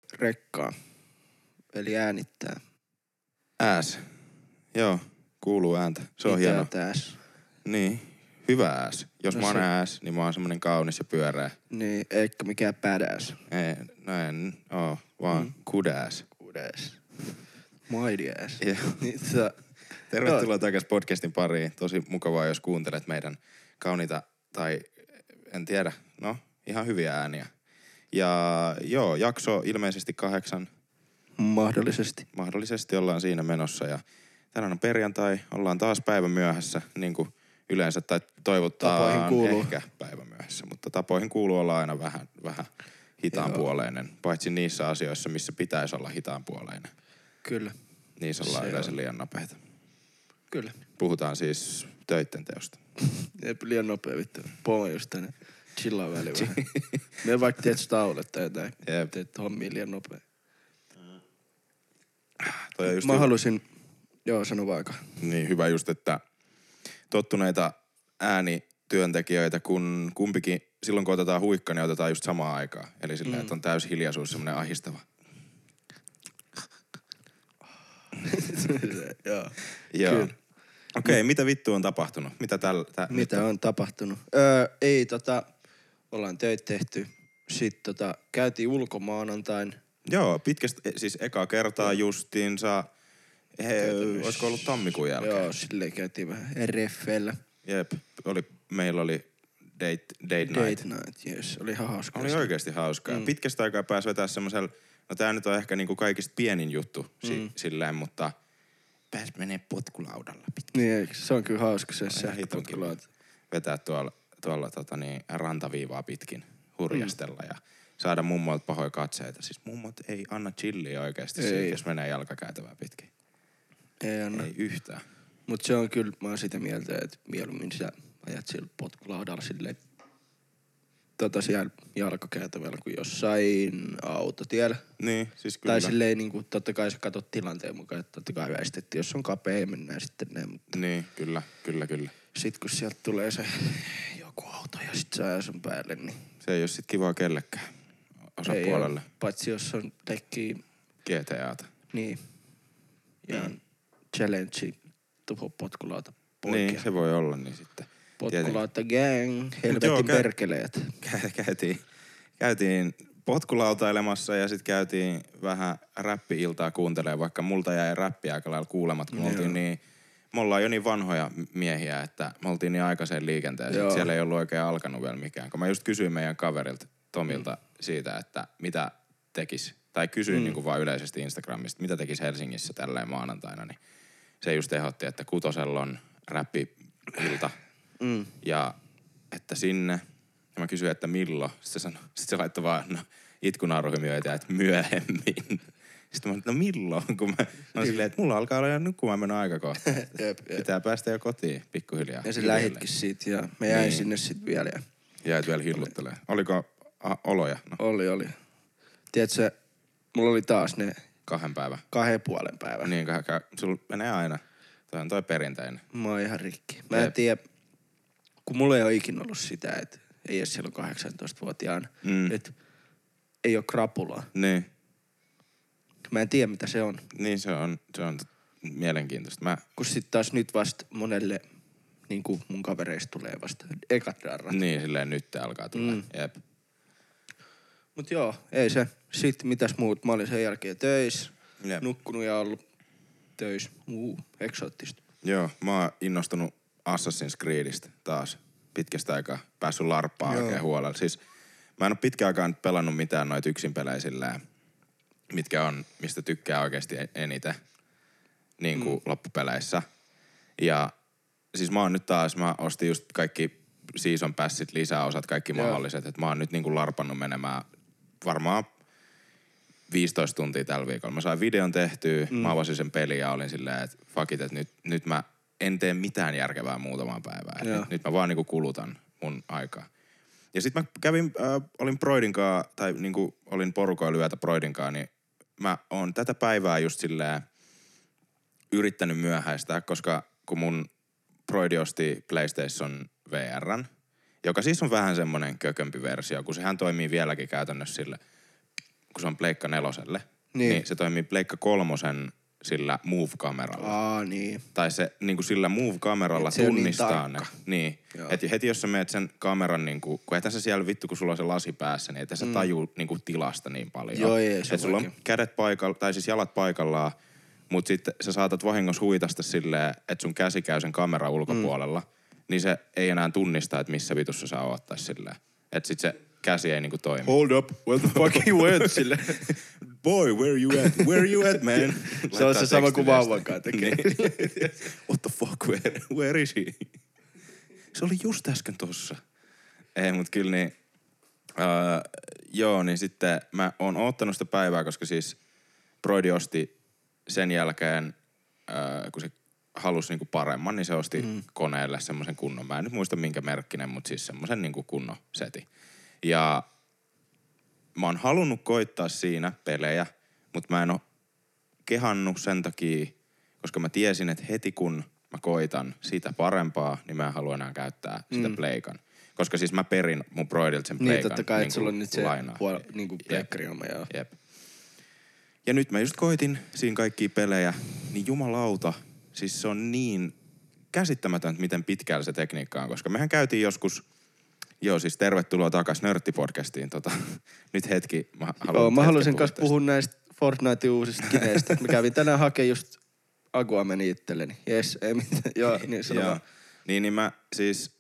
rekkaa. Eli äänittää. Ääs. Joo, kuuluu ääntä. Se on hieno. Ääs? Niin, hyvä ääs. Jos No mä oon se- ääs, niin mä oon semmonen kaunis ja pyöreä. Niin, eikä mikään badass. En oo, vaan good ass. Good ass. Mighty ass. Joo. Niin, Tervetuloa takaisin podcastin pariin. Tosi mukavaa, jos kuuntelet meidän kauniita, tai en tiedä, no ihan hyviä ääniä. Ja joo, jakso ilmeisesti 8. Mahdollisesti ollaan siinä menossa. Ja tänään on perjantai, ollaan taas päivän myöhässä, niin kuin yleensä, tai toivottaan ehkä päivän myöhässä. Mutta tapoihin kuuluu olla aina vähän hitaanpuoleinen, paitsi niissä asioissa, missä pitäisi olla hitaanpuoleinen. Kyllä. Niissä ollaan yleensä liian nopeita. Kyllä. Puhutaan siis töitten teosta. Jep, liian nopea vittu. Poma just tänne. Chillaa väliin vähän. Me vaikka teet staulet tai jotain. Jep. Teet hommia liian nopea. Toi on just Mä haluaisin... Joo, sano vaikka. niin hyvä just, että tottuneita äänityöntekijöitä, kun kumpikin, silloin kun otetaan huikka, niin otetaan just samaan aikaan. Eli silleen, että on täys hiljaisuus, semmoinen ahistava. Joo. Joo. Okei, mitä vittu on tapahtunut? Mitä on tapahtunut? Ollaan töitä tehty. Sitten käytiin ulkomaanantain. Joo, siis ekaa kertaa justiinsa, olisiko ollut tammikuun jälkeen? Joo, silleen käytiin vähän RF:llä. Jep, meillä oli date night. Date night, yes. Oli ihan hauskaa. Oli oikeasti hauskaa. Pitkästä aikaa pääsi vetää semmoisella, no tää nyt on ehkä niinku kaikista pienin juttu silleen, mutta pääsi menee potkulaudalla pitkin. Niin, se on kyllä hauska se sähköpotkulaut. Vetää tuolla rantaviivaa pitkin, hurjastella ja saada mummoilta pahoja katseita. Siis mummot ei anna chilliä oikeasti siitä, jos menee jalkakäytävää pitkin. Ei anna. Ei yhtään. Mut se on kyllä, mä oon sitä mieltä, että mieluummin sä ajat sillä potkulaudalla silleen siellä jalkakäytävällä kuin jossain autotiellä. Niin, siis kyllä. Tai silleen niinku, totta kai sä katot tilanteen mukaan, että totta kai väistettiin, jos on kapea, mennään sitten näin. Mutta niin, kyllä. sit kun sieltä tulee se joku auto ja sit sä ajaa sun päälle, niin Se ei oo sit kivaa kellekään osapuolelle. Paitsi jos on tekki GTAta. niin. Ja challenge tuho potkulauta poikia. Niin, se voi olla niin sitten. Potkulauta gang, helvetin perkeleet. Käytiin potkulautailemassa ja sitten käytiin vähän räppi-iltaa kuuntelemaan, vaikka multa jäi räppiä aika lailla kuulemat, kun me ollaan jo niin vanhoja miehiä, että me oltiin niin aikaiseen liikenteeseen, siellä ei ollut oikein alkanut vielä mikään. Kun mä just kysyin meidän kaverilta Tomilta siitä, että mitä tekis, tai kysyin niin kuin vaan yleisesti Instagramista, mitä tekis Helsingissä tälleen maanantaina, niin se just ehdotti, että 6 on räppi-ilta ja että sinne. Ja mä kysyin, että milloin. Sitten se laittoi vaan itkunauruhymiöitä, että myöhemmin. Sitten mä sanoin, milloin? Kun mä oon silleen, että mulla alkaa olla jo nukkumaan mennä aika kohta. Pitää päästä jo kotiin pikkuhiljaa. Ja se lähitkin siitä ja me jäin sinne sit vielä. Jäit vielä hilluttelemaan. Oliko oloja? No. Oli. Tiedätkö, mulla oli taas ne 2 päivän. 2,5 päivän. Niin, sulla menee aina. Toi on toi perinteinen. Mä oon ihan rikki. Mä en tiedä, kun mulla ei ole ikinä ollut sitä, että ei edes silloin 18-vuotiaana, että ei ole krapulaa. Niin. Mä en tiedä, mitä se on. Niin, se on mielenkiintoista. Kun sit taas nyt vasta monelle, niin kuin mun kavereista tulee vasta ekat darrat. Niin, silleen nyt alkaa tulla. Jep. Mut joo, ei se. Sitten mitäs muut? Mä olin sen jälkeen töissä, nukkunut ja ollut töissä. Eksoottista. Joo, mä oon innostunut Assassin's Creedistä taas pitkästä aikaa. Päässyt larppaan oikein huolella. Siis mä en oo pitkään aikaan pelannut mitään noita yksinpelejä silleen, mistä tykkää oikeasti eniten niin kuin loppupeleissä. Ja siis mä ostin just kaikki season passit, lisäosat, kaikki mahdolliset. Että mä oon nyt niin kuin larpannut menemään varmaan 15 tuntia tällä viikolla. Mä sain videon tehtyä, mä avasin sen pelin ja olin silleen, että fuck it, että nyt mä en tee mitään järkevää muutamaan päivään. Nyt mä vaan niinku kulutan mun aikaa. Ja sit mä olin Broidinkaan, tai niinku olin porukoilla yötä Broidinkaan, niin mä oon tätä päivää just silleen yrittänyt myöhäistää, koska kun mun Broidi osti PlayStation VR:n, joka siis on vähän semmonen kökömpi versio, kun sehän toimii vieläkin käytännössä sille, kun se on Pleikka 4:lle, niin se toimii Pleikka 3:n sillä Move-kameralla. Niin. Tai se niinku sillä Move-kameralla tunnistaa ne. Niin. Et heti jos sä meet sen kameran niinku, kun ethän sä siellä vittu, kun sulla on se lasi päässä, niin ethän sä tajuu niinku tilasta niin paljon. Joo, et sulla on kädet paikalla, tai siis jalat paikallaan, mut sitten sä saatat vahingossa huitasta silleen, että sun käsi käy sen kameran ulkopuolella, niin se ei enää tunnista, että missä vitussa sä oot tai silleen. Et sit se käsi ei niinku toimi. Hold up, where the fuck you went? Sille. Boy, where you at? Where you at, man? Se on se sama kuin vauvankaan tekee. What the fuck, where is he? Se oli just äsken tossa. Ei, mut kyllä niin, joo, niin sitten mä oon oottanut sitä päivää, koska siis Broidi osti sen jälkeen, kun se halusi niinku paremman, niin se osti koneelle semmoisen kunnon. Mä en nyt muista minkä merkkinen, mutta siis semmoisen niinku kunnon seti. Ja mä oon halunnut koittaa siinä pelejä, mutta mä en oo kehannut sen takia, koska mä tiesin, että heti kun mä koitan sitä parempaa, niin mä en halua enää käyttää sitä pleikan. Koska siis mä perin mun Broidilta sen pleikan. Niin, totta kai, että sulla on nyt se niinku pleikkarioma, joo. Jep. Ja nyt mä just koitin siinä kaikkia pelejä, niin jumalauta, siis se on niin käsittämätöntä, miten pitkällä se tekniikka on, koska mehän käytiin joskus, siis tervetuloa takas Nörtti-podcastiin, nyt hetki, mä haluaisin kanssa puhua näistä Fortnite uusista kineistä. Mä kävin tänään hakemaan just Aguameni itselleni. Jes, ei mitään, joo, niin sano vaan. Niin mä siis,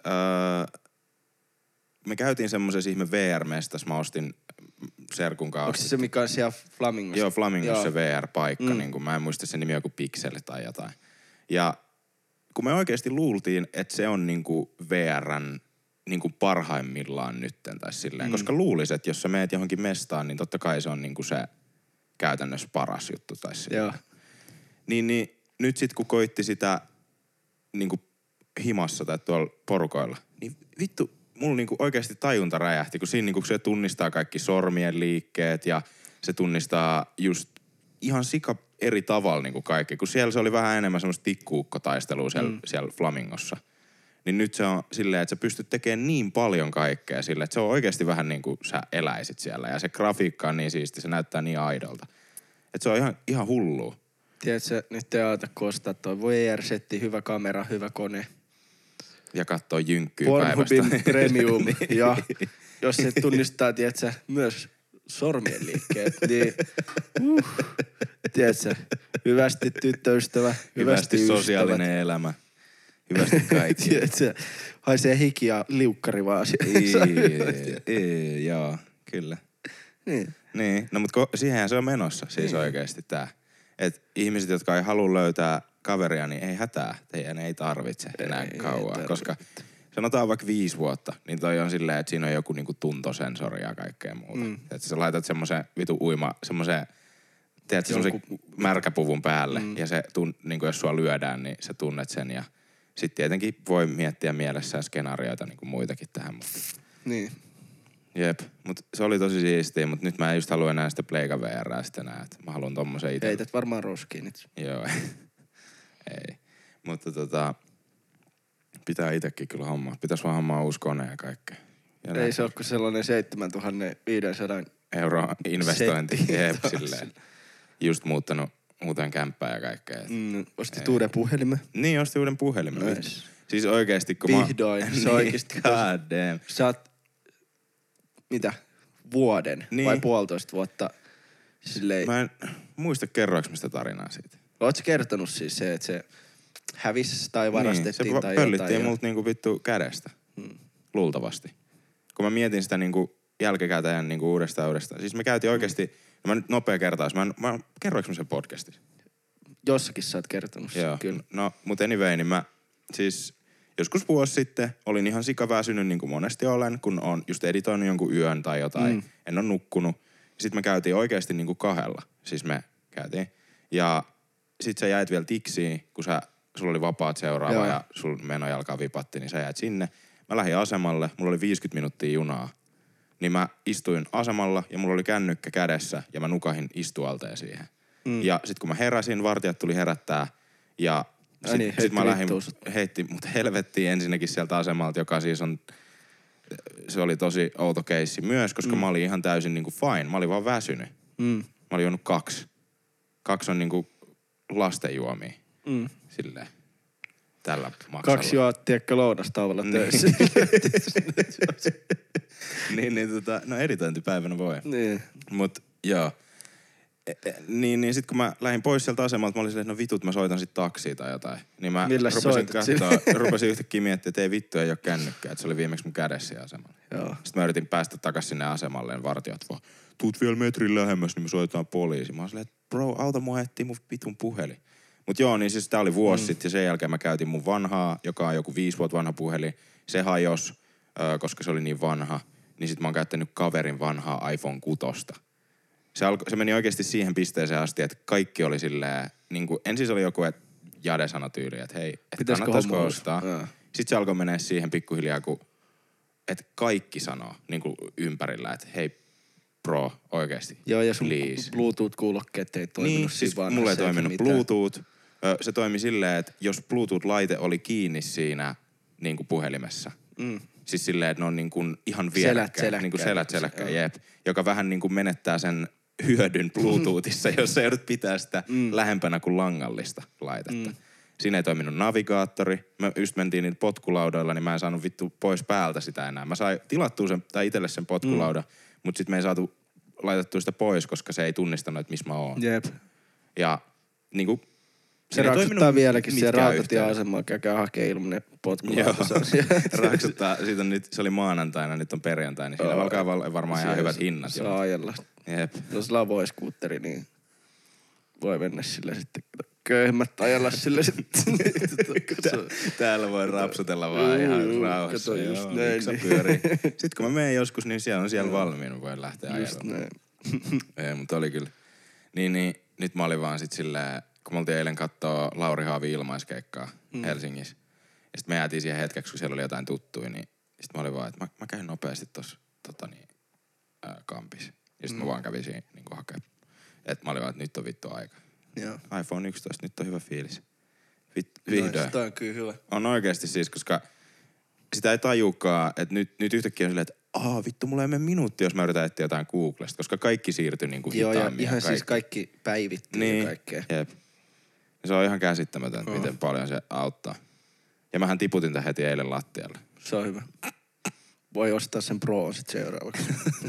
me käytiin semmoisessa ihme VR-mestas, mä ostin serkun kanssa. Onko se mikä on siellä Flamingossa? Joo, Flamingossa se VR-paikka, niin kuin mä en muista sen nimi joku Pixel tai jotain. Ja kun me oikeasti luultiin, että se on niinku VR:n niinku parhaimmillaan nytten tai silleen. Koska luulisin, että jos sä meet johonkin mestaan, niin totta kai se on niinku se käytännössä paras juttu tai silleen. Joo. Niin nyt sit kun koitti sitä niinku himassa tai tuolla porukoilla, niin vittu, mulla niinku oikeasti tajunta räjähti, kun siinä niinku se tunnistaa kaikki sormien liikkeet ja se tunnistaa just ihan sika eri tavalla niinku kaikki. Kun siellä se oli vähän enemmän semmoista tikkuukkotaistelua siellä Flamingossa. Niin nyt se on silleen, että sä pystyt tekemään niin paljon kaikkea silleen, että se on oikeasti vähän niin kuin sä eläisit siellä. Ja se grafiikka on niin siisti, se näyttää niin aidolta. Että se on ihan hullua. Tiedätkö, nyt te aata kostaa toi VR-setti, hyvä kamera, hyvä kone. Ja kattoo jynkkyä Pornhubin päivästä. Premium. Ja jos se tunnistaa, tiedätkö, myös sormien liikkeet, niin tiedätkö, hyvästi tyttöystävä, hyvästi sosiaalinen elämä. Hyvästi kaikki. Tiedätkö, haisee hiki ja liukkari vaan Joo, kyllä. Niin, no mutta siihenhän se on menossa siis oikeasti tää. Että ihmiset, jotka ei halua löytää kaveria, niin ei hätää. Teidän ei tarvitse enää kauaa, koska sanotaan vaikka 5 vuotta, niin toi on silleen, että siinä on joku niinku tuntosensori ja kaikkea muuta. Että sä laitat semmoisen vitu semmoisen, tiedätkö, semmoisen märkäpuvun päälle ja se, niinku jos sua lyödään, niin sä tunnet sen ja sitten tietenkin voi miettiä mielessään skenaarioita niinku muitakin tähän. Niin. Jep, mutta se oli tosi siistiä, mutta nyt mä en just halua enää sitä Pleika VR:ää sitten enää, että mä haluan tommosen itse. Heität varmaan roskiin nyt. Joo, ei. Mutta pitää itekin kyllä hommaa. Pitäis vaan hommaa uusi kone ja kaikkea. Ja ei se ole kuin sellainen 7500 € investointi. Jep, silleen. Just muuttanut uuteen kämppään ja kaikkea. Ostit uuden puhelimen? Niin, ostin uuden puhelimen. Nice. Siis oikeesti kun vihdoin. Se oikeesti. God damn. Sä oot, mitä, vuoden vai 1,5 vuotta silleen. Mä en muista kerroinko sitä tarinaa siitä. Ootko kertonut siis se, että se hävisi tai varastettiin niin, tai jotain? Se jotain? pöllittiin multa niinku vittu kädestä. Luultavasti. Kun mä mietin sitä niinku jälkikäteen niinku uudestaan. Siis me käytiin oikeesti, mä nyt nopea kertaus. Mä kerroinko mä sen podcastissa? Jossakin sä oot kertonut sen, joo. kyllä. No, mut anyway, niin mä siis joskus vuosi sitten olin ihan sikaväsynyt niin kuin monesti olen, kun on just editoinut jonkun yön tai jotain. En ole nukkunut. Sitten me käytiin oikeasti niin kuin 2. Siis me käytiin. Ja sit sä jäit vielä tiksiin, kun sulla oli vapaat seuraava ja sul menojalkaa vipatti, niin sä jäit sinne. Mä lähdin asemalle, mulla oli 50 minuuttia junaa. Niin mä istuin asemalla ja mulla oli kännykkä kädessä ja mä nukahin istualteen siihen. Ja sit kun mä heräsin, vartijat tuli herättää ja sit mä heitti mut helvettiin ensinnäkin sieltä asemalta, joka siis on, se oli tosi outo keissi myös, koska mä olin ihan täysin niinku fine. Mä olin vaan väsynyt. Mm. Mä olin juonut 2. 2 on niinku lastenjuomia. Silleen. Tällä maksalla. 2 juot, tiedätkö, lounastauolla töissä. no editointipäivänä voi. Niin. Mut joo. Niin sit kun mä lähdin pois sieltä asemalta, mä olin silleen, että no vitut, mä soitan sit taksia tai jotain. Niin mä rupesin yhtäkkiä miettimään, että ei vittu, ei oo kännykkää. Että se oli viimeksi mun kädessä siellä asemalla. Joo. Sitten mä yritin päästä takas sinne asemalle, ja vartijat vaan, tuut vielä metrin lähemmäs, niin me soitetaan poliisi. Mä olin silleen, että bro, auta mua etsiä mun vitun puhelin. Mut joo, niin siis tää oli vuosi sitten, ja sen jälkeen mä käytin mun vanhaa, joka on joku 5 vuotta vanha puhelin. Se hajos, koska se oli niin vanha. Niin sit mä oon käyttänyt kaverin vanhaa iPhone 6. Se meni oikeasti siihen pisteeseen asti, että kaikki oli silleen, niinku, ensin se oli joku, että Jade sanoi tyyliin, että hei, että kannattaisiko ostaa. Sitten se alkoi mennä siihen pikkuhiljaa, että kaikki sanoo niinku ympärillä, että hei bro, oikeasti. Joo, ja sun Bluetooth-kuulokkeet ei toiminut. Niin, siis mulla ei toiminut Bluetooth. Se toimi silleen, että jos Bluetooth-laite oli kiinni siinä niinku puhelimessa, siis silleen, että ne on niinku ihan vierekkäin. Niinku selät, jep. Joka vähän niinku menettää sen hyödyn Bluetoothissa, jos sä joudut pitää sitä lähempänä kuin langallista laitetta. Siinä ei toiminut navigaattori. Me just mentiin niitä potkulaudoilla, niin mä en saanut vittu pois päältä sitä enää. Mä sain tilattua sen, tai itselle sen potkulauda, mutta sit me ei saatu laitettua sitä pois, koska se ei tunnistanut, että missä mä oon. Jep. Ja niinku... Se raksuttaa vieläkin siellä rautatieasemalla, käykää hakee ilmanen potkulauta. Raksuttaa. Siitä on nyt, se oli maanantaina, nyt on perjantai, niin siinä alkaa varmaan ihan hyvät hinnat. Saa ajella. Jep. Jos sillä on voiskuutteri, niin voi mennä sille sitten. Köyhemmät ajella sille sitten. Täällä voi rapsutella vaan ihan rauhassa. Joo, miksa pyörii. Sitten kun mä menen joskus, niin siellä on siellä valmiina, voi lähteä ajella. Ei, mutta oli kyllä. Niin, nyt mä olin vaan sit silleen, kun me oltiin eilen kattoo Lauri Haavin ilmaiskeikkaa Helsingissä. Ja sit me jäätiin siihen hetkeksi, kun siellä oli jotain tuttuja, niin sit mä olin vaan, että mä käyn nopeasti tossa kampissa. Ja sit mä vaan kävin siinä niinku hakee. Et mä olin vaan, että nyt on vittu aika. Joo. iPhone 11, nyt on hyvä fiilis. Vihdoin. Sitä on kyllä hyvä. On oikeesti siis, koska sitä ei tajuukaan, että nyt yhtäkkiä on silleen, että vittu, mulla ei mene minuutti, jos mä yritän etsiä jotain Googlesta, koska kaikki siirtyi niinku hitaammin. Joo, ja ihan siis kaikki päivittyy niin, ja kaikkea. Jep. Se on ihan käsittämätöntä, miten paljon se auttaa. Ja mähän tiputin tämän heti eilen lattialle. Se on hyvä. Voi ostaa sen Proon sit seuraavaksi.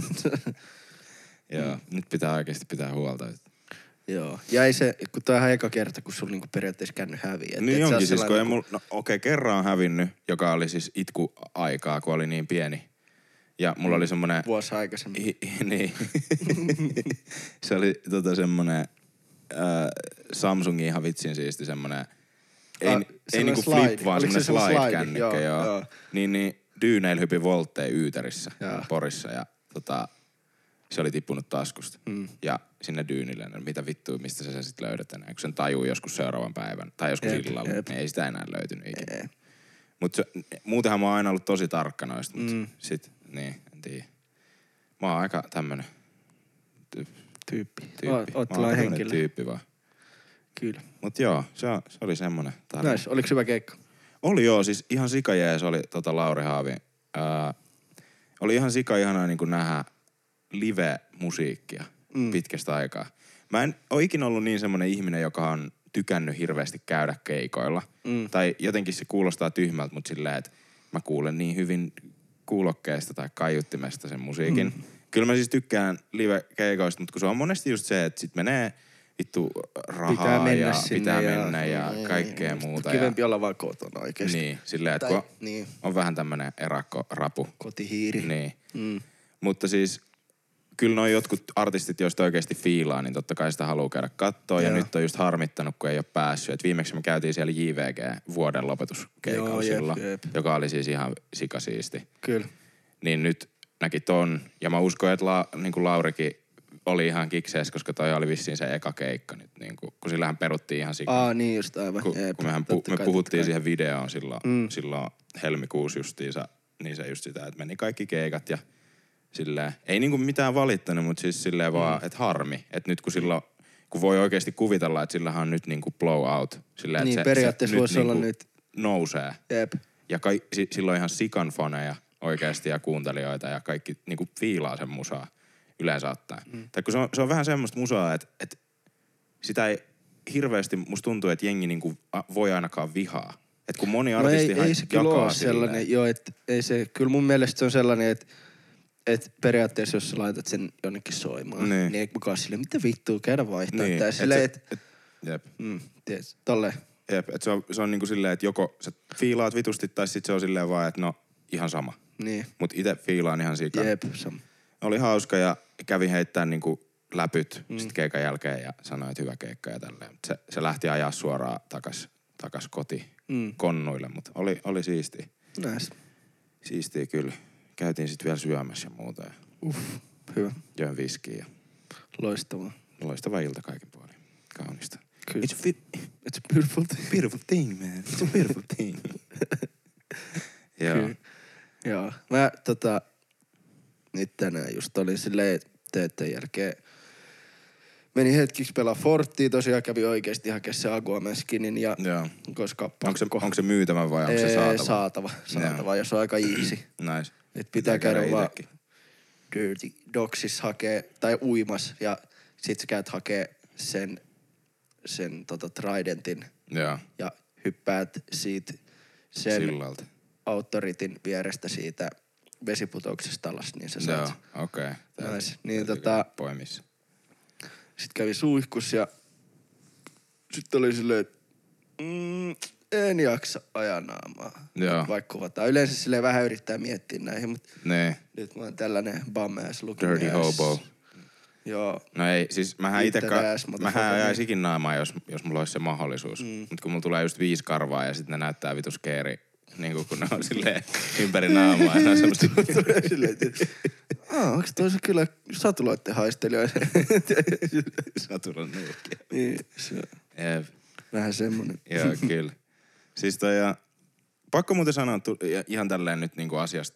Joo, nyt pitää oikeesti pitää huolta. Joo. Ja ei se, kun toi on ihan eka kerta, kun sulla niinku periaatteessa känny häviää. Niin onkin siis, kun ei mulla, kerran on hävinnyt, joka oli siis itkuaikaa, kun oli niin pieni. Ja mulla oli semmonen... Vuosi aikaisemmin. Niin. Se oli semmonen Samsungin ihan vitsin siisti semmonen... Ei niinku flip, vaan semmonen slide-kännykkä, joo. Niin Dyyneillä hypi voltteja Yyterissä, Porissa ja se oli tippunut taskusta. Ja sinne Dyynille, mitä vittua, mistä sä sit löydät enää, kun sen tajuu joskus seuraavan päivän tai joskus illalla, niin ei sitä enää löytynyt ikinä. Mutta muutenhan mä oon aina ollut tosi tarkka noista, mutta sit, niin, en tiedä. Mä oon aika tämmönen tyyppi. Oot tällainen henkilö. Tyyppi vaan. Kyllä. Mut joo, se oli semmonen tarina. Näis, oliks hyvä keikka? Oli joo, siis ihan sikajees oli Lauri Haavi. Oli ihan ihanaa niinku nähdä live-musiikkia pitkästä aikaa. Mä en oo ikinä ollut niin semmonen ihminen, joka on tykännyt hirveästi käydä keikoilla. Tai jotenkin se kuulostaa tyhmältä, mutta silleen, että mä kuulen niin hyvin kuulokkeesta tai kaiuttimesta sen musiikin. Kyllä mä siis tykkään live-keikoista, mutta kun se on monesti just se, että sit menee vittu rahaa pitää mennä ja kaikkea muuta. Kivempi olla vaan kotona oikeesti. Niin, silleen, että on vähän tämmönen erakkorapu. Kotihiiri. Niin. Mutta siis kyllä noi jotkut artistit, joista oikeesti fiilaa, niin totta kai sitä haluaa käydä kattoo. Ja nyt on just harmittanut, kun ei ole päässyt. Et viimeksi me käytiin siellä JVG vuoden lopetuskeikalla silloin, joka oli siis ihan sikasiisti. Kyllä. Niin nyt näki ton. Ja mä uskon, että niin Laurikin oli ihan kiksees, koska toi oli vissiin se eka keikka nyt. Niin kun sillähän peruttiin ihan sikaa. Niin just aivan. Kun me puhuttiin siihen videoon silloin helmikuussa justiinsa, niin se just sitä, että meni kaikki keikat ja silleen, ei niinku mitään valittanut, mutta siis silleen vaan, että harmi. Että nyt kun voi oikeasti kuvitella, että sillähän on nyt niinku blowout. Silleen, niin, periaatteessa voisi olla nyt. Nousee. Jep. Ja silloin ihan sikan faneja oikeasti ja kuuntelijoita ja kaikki niinku fiilaa sen musaa. yleensä ottaen. Tai kun se on vähän semmoista musaa, että sitä ei hirveästi musta tuntuu, että jengi niinku voi ainakaan vihaa. Että kun moni artisti ei se kyllä ole sellainen, joo, että ei se, kyllä mun mielestä se on sellainen, että periaatteessa jos sä laitat sen jonnekin soimaan, niin ei kukaan silleen, mitä vittua, käydä vaihtaa. Niin, tää silleen, jep. Tiedät, tolleen. Jep, että se on niinku silleen, että joko sä fiilaat vitusti tai sit se on silleen vaan, että no ihan sama. Niin. Mut ite fiilaan ihan sikaa. Jep, sama. Oli hauska ja kävin heittää niinku läpyt sit keikan jälkeen ja sanoi, että hyvä keikka ja tälleen. Se lähti ajaa suoraan takas koti konnuille, mutta oli siistiä. Näis. Siistiä kyllä. Käytiin sit vielä syömässä ja muuta ja Hyvä. join viskiä ja Loistavaa. loistava ilta kaikin puolin. Kaunista. Kyllä. It's a beautiful thing. Beautiful thing, man. It's a beautiful thing. Joo. Kyllä. Joo. Mä nyt tänään just olin silleen töiden jälkeen. Menin hetkiksi pelaa Forttia, tosiaan kävi oikeesti hakea se Aquaman-skinin ja Joo. koska Onko se myytävä vai onko se saatava? Saatava, ja se on aika easy. Nice. Et pitää käydä vaan Dirty Dogsissa hakee, tai uimas, ja sit sä käyt hakee sen Tridentin. Joo. Ja hyppäät siitä sen Sillalta. Authoritin vierestä siitä vesiputouksesta alas, niin sä Joo, saat. okei. Nice. Niin Poimissa. sit kävi suihkus ja sit oli silleen, että en jaksa ajaa naamaa. Joo. Vaikka kuvataan. Yleensä silleen vähän yrittää miettiä näihin, mutta Nee. nyt mä oon tällainen bum-ass looking Dirty hobo. Joo. No ei, siis mähän motherfucker. ajaisikin naamaa, jos mulla olisi se mahdollisuus. Mut kun mulla tulee just 5 karvaa ja sit ne näyttää vitus keeri, niinku kun ne on silleen ympäri naamaa. Ja ne on semmoista. Silleen, että onks toi se kyllä satuloitten haistelija? Satulan nurkki. Niin, se on Jep. vähän semmonen. Joo, kyllä. Siis pakko muuten sanoa ihan tälleen nyt niinku asiasta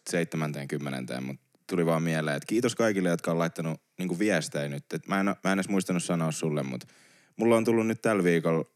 70, mutta tuli vaan mieleen, että kiitos kaikille, jotka on laittanut niinku viestejä nyt. Et mä en edes muistanut sanoa sulle, mutta mulla on tullut nyt tällä viikolla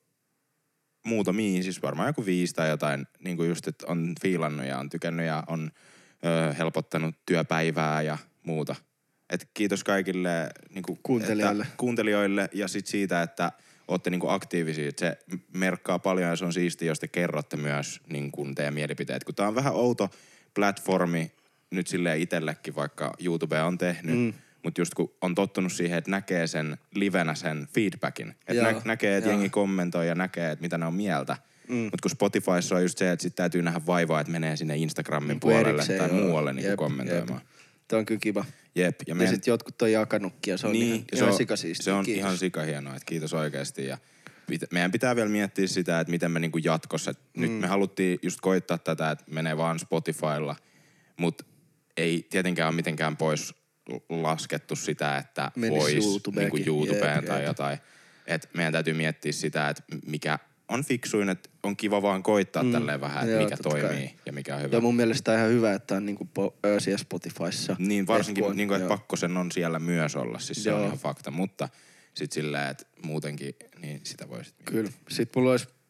muutamia, siis varmaan joku 5 tai jotain, niinku just, että on fiilannut ja on tykännyt ja on helpottanut työpäivää ja muuta. Et kiitos kaikille niinku, kuuntelijoille ja sit siitä, että ootte niinku aktiivisia. Se merkkaa paljon ja se on siistiä, jos te kerrotte myös niinku teidän mielipiteet. Kun tää on vähän outo platformi nyt silleen itsellekin, vaikka YouTube on tehnyt. Mutta just kun on tottunut siihen, että näkee sen livenä sen feedbackin. Että näkee, että jengi kommentoi ja näkee, että mitä ne on mieltä. Mutta kun Spotifyssa on just se, että sit täytyy nähdä vaivaa, että menee sinne Instagramin puolelle tai muualle niinku kommentoimaan. Tämä on kyllä kiva. Jep. Ja sit jotkut on jakanutkin ja se on ihan sikasiistiä. Se on ihan sikahienoa, että kiitos oikeesti. Ja meidän pitää vielä miettiä sitä, että miten me niinku jatkossa. Nyt me haluttiin just koittaa tätä, että menee vaan Spotifylla. Mutta ei tietenkään ole mitenkään pois laskettu sitä, että voisi niinku YouTubeen tai jotain. Et meidän täytyy miettiä sitä, että mikä on fiksuin, että on kiva vaan koittaa tälleen vähän, että mikä toimii ja mikä on hyvä. Ja mun mielestä on ihan hyvä, että on niinku siellä Spotifyssa. Niin, varsinkin niinku, että pakko sen on siellä myös olla, siis se on ihan fakta. Mutta sit silleen, että muutenkin, niin sitä voisit miettiä. Kyllä. Sitten mulla olisi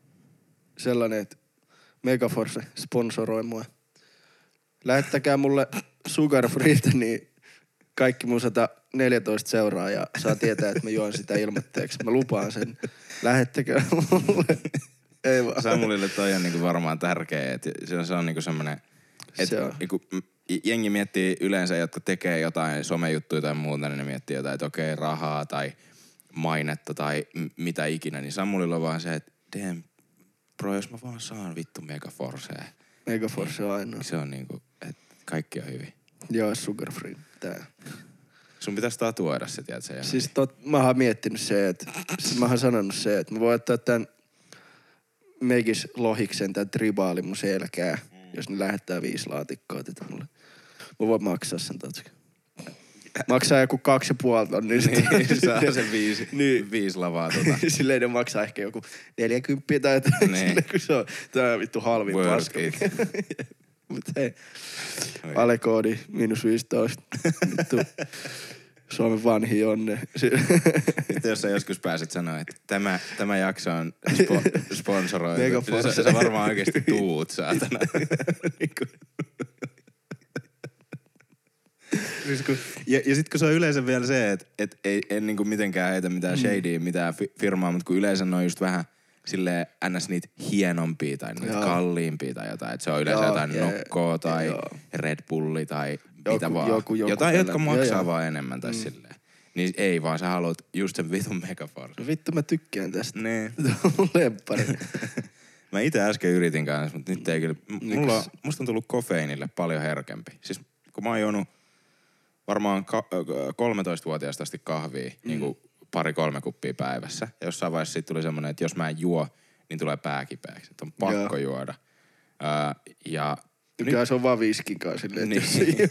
sellainen, että Megaforce sponsoroi mua. Lähettäkää mulle Sugar Freeta, niin kaikki mun 114 seuraajaa saa tietää, että mä juon sitä ilmoitteeksi. Mä lupaan sen. Lähettäkää mulle. Ei vaan. Samulille toi on niinku varmaan tärkeä, että se on niinku semmonen, että niinku, jengi miettii yleensä, jotka tekee jotain somejuttuja tai muuta, niin ne miettii jotain, että okei, rahaa tai mainetta tai mitä ikinä. Niin Samulilla on vaan se, että damn, bro, jos mä vaan saan vittu Megaforcea. Megaforce on ainoa. Se on niinku, että kaikki on hyvin. Joo, Sugar Free. Tää. Sun pitäisi tatuoida se, tiedätkö? Siis mä oon miettinyt se, että mä oon sanonut se, että mä voin ottaa tän Megis Lohiksen, tän tribaali mun selkää, jos ne lähettää 5 laatikkoa tätä mulle. Mä voin maksaa sen tatska. Maksaa joku 2,5 tonnia. Niin, saa sen 5 lavaa Silleen ne maksaa ehkä joku 40 tai jotain. Niin. Silleen kun se on tää vittu halvin paska. Mut hei, alekoodi -15. Vittu. Suomen vanhi onne. Sitten jos sä joskus pääset sanoa, että tämä jakso on sponsoroitu. Megaforce. Sä varmaan oikeesti tuut, saatana. Ja sit kun se on yleensä vielä se, että en niinku mitenkään heitä mitään shadya, mitään firmaa, mutta kun yleensä ne on just vähän silleen ns. Niitä hienompia tai niitä kalliimpia tai jotain. Että se on yleensä jotain Nokkoa tai Red Bulli tai mitä vaan. Jotain, jotka maksaa vaan enemmän tai silleen. Niin ei vaan, sä haluat just sen vitun Megaforce. No vittu mä tykkään tästä. Niin. Tämä on mun lemppari. Mä ite äsken yritin kanssa, mutta nyt ei kyllä. Musta on tullut kofeiinille paljon herkempi. Siis kun mä oon juonut varmaan 13-vuotiaasta asti kahvia, niinku 2-3 kuppia päivässä. Ja jossain vaiheessa siitä tuli semmonen, että jos mä en juo, niin tulee pää kipeäksi. Että on pakko juoda. Ja nykyään se on vaan viskinkaan silleen, niin.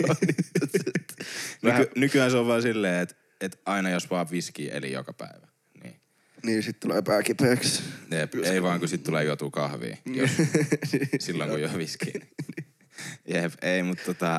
Nykyään se on vaan silleen, että aina jos vaan viskii, eli joka päivä. Niin sit tulee pää kipeäksi. Ei vaan kun sit tulee juotua kahvia. Silloin kun juo viskiä. Jep, ei mut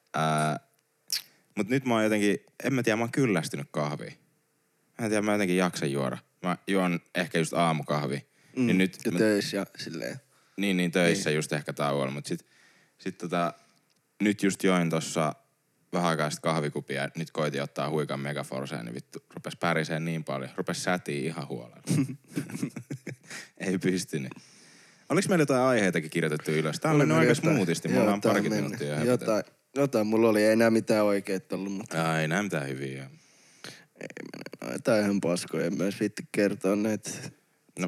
mut nyt mä oon jotenkin, en mä tiedä, mä oon kyllästynyt kahviin. Mä en tiedä, mä jotenkin jaksan juoda. Mä juon ehkä just aamukahvi. Niin nyt, ja töissä ja silleen. Niin töissä just ehkä tauolla, mut sit nyt just join tossa vähän aikaa sit kahvikupia ja nyt koitin ottaa huikan Megaforceen, niin vittu rupes päriseen niin paljon. Rupes sätii ihan huolella. Ei pystynyt. Oliks meillä jotain aiheitakin kirjoitettu ylös? Tää on mennyt aika smoothisti. Mulla on parikin minuuttia. Jotain. Mulla oli ei enää mitään oikeet ollut, mutta... Ei enää mitään hyviä. Ei mene. Jotain ihan paskoja. En myös viitti kertoa näitä. No.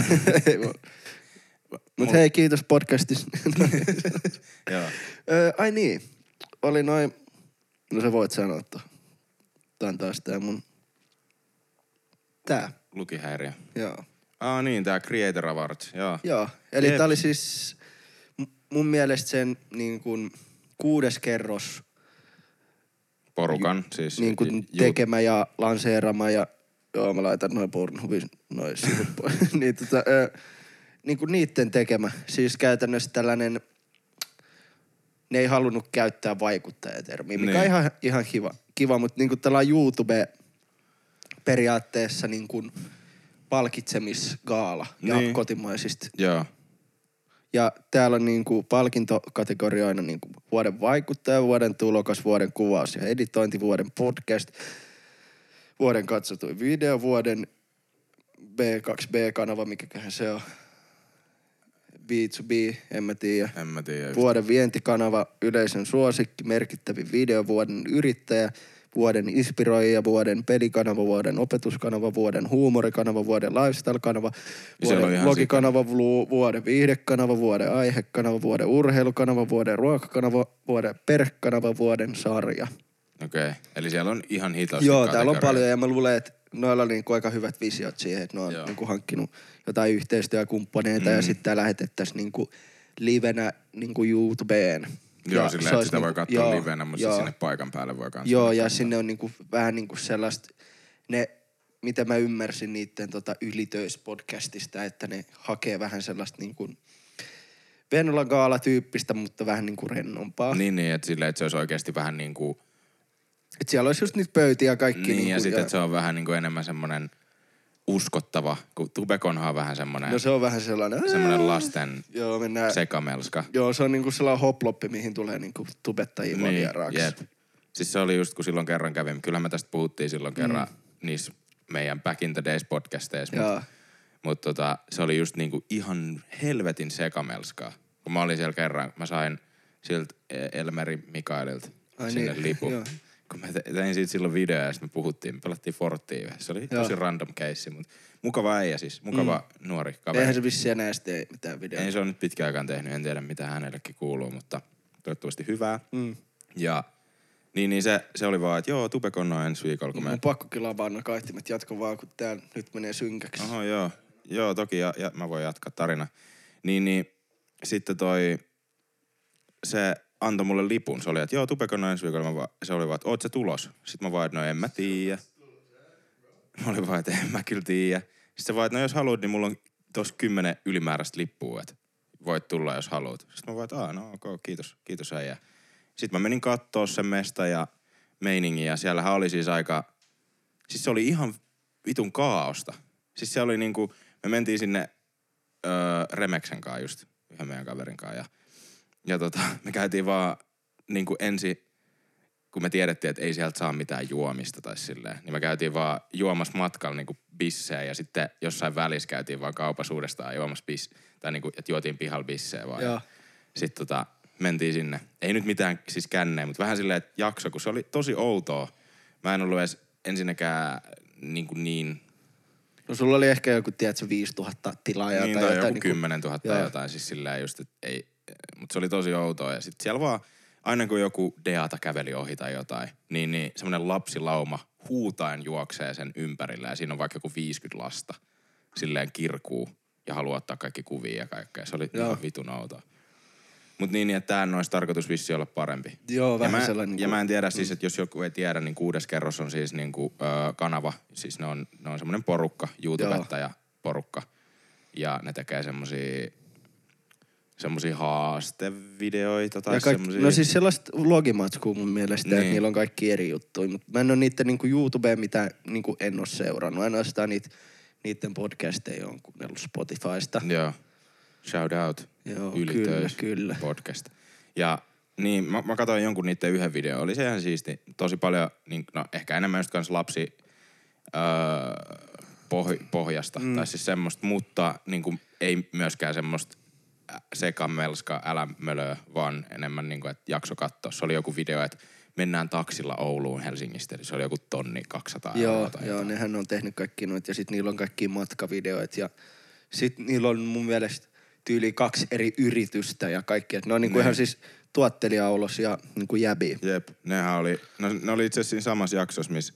Mut hei, kiitos podcastista. Joo. Ai niin. Oli noin... No sä voit sanoa, että tää on taas tää mun... Tää. Lukihäiriö. Joo. Niin, tää Creator Awards, joo. Joo, eli tää oli siis mun mielestä sen niin kuin 6. kerros. Porukan, siis. Niin kuin tekemä ja lanseerama ja... Joo, mä laitan noin Pornhubin noin sivut pois. niin kuin niitten tekemä. Siis käytännössä tällainen... Ne ei halunnut käyttää vaikuttajatermiä, mikä on ihan kiva, mutta niin kuin tällainen YouTube periaatteessa niin kuin palkitsemisgaala ja kotimaisista. Joo. Ja täällä on niin kuin palkintokategorioina niin kuin vuoden vaikuttaja, vuoden tulokas, vuoden kuvaus ja editointi, vuoden podcast, vuoden katsotuin video, vuoden B2B-kanava, mikäköhän se on. B2B, en mä tiedä. Vuoden vientikanava, yleisön suosikki, merkittävin video, vuoden yrittäjä, vuoden inspiroija, vuoden pelikanava, vuoden opetuskanava, vuoden huumorikanava, vuoden lifestyle-kanava, vuoden blogikanava, vuoden viihdekanava, vuoden aihekanava, vuoden urheilukanava, vuoden ruokakanava, vuoden perhekanava, vuoden sarja. Okei, eli siellä on ihan hitaasti Joo, täällä on paljon ja mä luulen, että noilla on niinku aika hyvät visiot siihen, että ne on niinku hankkinut jotain yhteistyökumppaneita ja sitten tää lähetettäisiin niinku livenä niinku YouTubeen. Joo, silleen, että sitä voi katsoa livenä, mutta sinne paikan päälle voi kanssa. Joo, ja sinne on niinku vähän niinku sellaista, mitä mä ymmärsin niitten ylitöispodcastista, että ne hakee vähän sellaista niinku Venla Gaala-tyyppistä, mutta vähän niinku rennompaa. Niin, että silleen, että se olisi oikeasti vähän niinku... Että siellä olisi just niitä pöytiä ja kaikki. Niin, ja sitten, että se on vähän niinku enemmän semmonen uskottava, kun Tubekonhan on vähän semmonen... No se on vähän sellainen... Semmonen lasten sekamelska. Joo, se on niinku sellainen hoploppi, mihin tulee niinku tubettajia vieraaksi. Jep. Siis se oli just, kun silloin kerran kävin. Kyllähän me tästä puhuttiin silloin kerran niissä meidän Back in the Days podcasteissa. Mutta se oli just niinku ihan helvetin sekamelskaa. Kun mä olin siellä kerran, mä sain siltä Elmeri Mikaelilta sinne lipun. Joo. Kun mä tein siitä silloin videoa ja sitten me puhuttiin, me pelattiin Forttia. Se oli tosi random case, mutta mukava äijä siis, mukava nuori kaveri. Eihän se vissiin enää tee mitään videoa. Ei se on nyt pitkään aikaan tehnyt, en tiedä mitä hänellekin kuuluu, mutta toivottavasti hyvää. Ja niin se oli vaan, että joo, Tubekon on ensi viikolla. Mun pakko kyllä avaa nuo kaihtimet, jatko vaan, kun täällä nyt menee synkäksi. Oho, joo, toki ja mä voin jatkaa tarina. Niin sitten se antoi mulle lipun. Se oli, että joo, Tubekon on ensi viikolla. Se oli vaan, että oot sä tulos? Sitten mä vaan, että no en mä tiedä. Mä olin vaan, että en mä kyllä tiedä. Sitten se vaan, että no jos haluat, niin mulla on tossa 10 ylimääräistä lippua, että voit tulla, jos haluat. Sitten mä vaan, että no ok, kiitos äijä. Sitten mä menin kattoo sen mesta ja meiningin ja siellähän oli siis siis se oli ihan vitun kaaosta. Siis se oli niinku, me mentiin sinne Remeksen kanssa just, yhden meidän kaverin kanssa ja me käytiin vaan niinku ensi kun me tiedettiin, että ei sieltä saa mitään juomista tai silleen, niin me käytiin vaan juomassa matkalla niinku bissejä ja sitten jossain välissä käytiin vaan kaupassa uudestaan juomassa tai niinku, että juotiin pihalla bissejä vaan. Ja sitten mentiin sinne. Ei nyt mitään siis kännejä, mutta vähän silleen, että jakso, kun se oli tosi outoa. Mä en ollut edes ensinnäkään niin... No sulla oli ehkä joku, tiedätkö, 5000 tilaajaa niin, tai jotain. Joku 10 000 tai jotain, siis silleen just, että ei... Mutta se oli tosi outoa ja sitten siellä vaan, aina kun joku deata käveli ohi tai jotain, niin semmoinen lapsilauma huutaen juoksee sen ympärillä ja siinä on vaikka joku 50 lasta silleen kirkuu ja haluaa ottaa kaikki kuvia ja kaikkea. Se oli ihan vitun outoa. Mut niin, että tää olisi tarkoitus vissi olla parempi. Joo, vähän sellainen. Ja mä en tiedä siis, että jos joku ei tiedä, niin 6. kerros on siis niinku kanava. Siis ne on semmoinen porukka, YouTubettaja porukka. Ja ne tekee semmosia haastevideoita tai semmosia... No siis sellaista vlogimatskua mun mielestä, niin. Että niillä on kaikki eri juttuja. Mutta mä en oo niitten niinku YouTubeen mitään niinku en oo seurannut. Ainoastaan niitten podcasteja on kuunnellut Spotifysta. Joo. Shout out. Joo, kyllä. Podcast. Ja niin, mä katsoin jonkun niitten yhden videon. Oli se ihan siisti. Tosi paljon, niin, no ehkä enemmän just kans lapsi pohjasta. Tai siis semmoista, mutta niin ei myöskään semmoista sekamelska älämölöä, vaan enemmän niin kuin, että jakso katsoa. Se oli joku video, että mennään taksilla Ouluun Helsingistä, eli se oli joku 200 euroa. Joo, nehän on tehnyt kaikki noita ja sit niillä on kaikki matkavideoita ja sit niillä on mun mielestä tyyli 2 eri yritystä ja kaikki. Ne on niinku ihan siis tuottelijaulos ja niinku jäbi. Jep, nehän oli, ne oli itse asiassa siinä samassa jaksossa, missä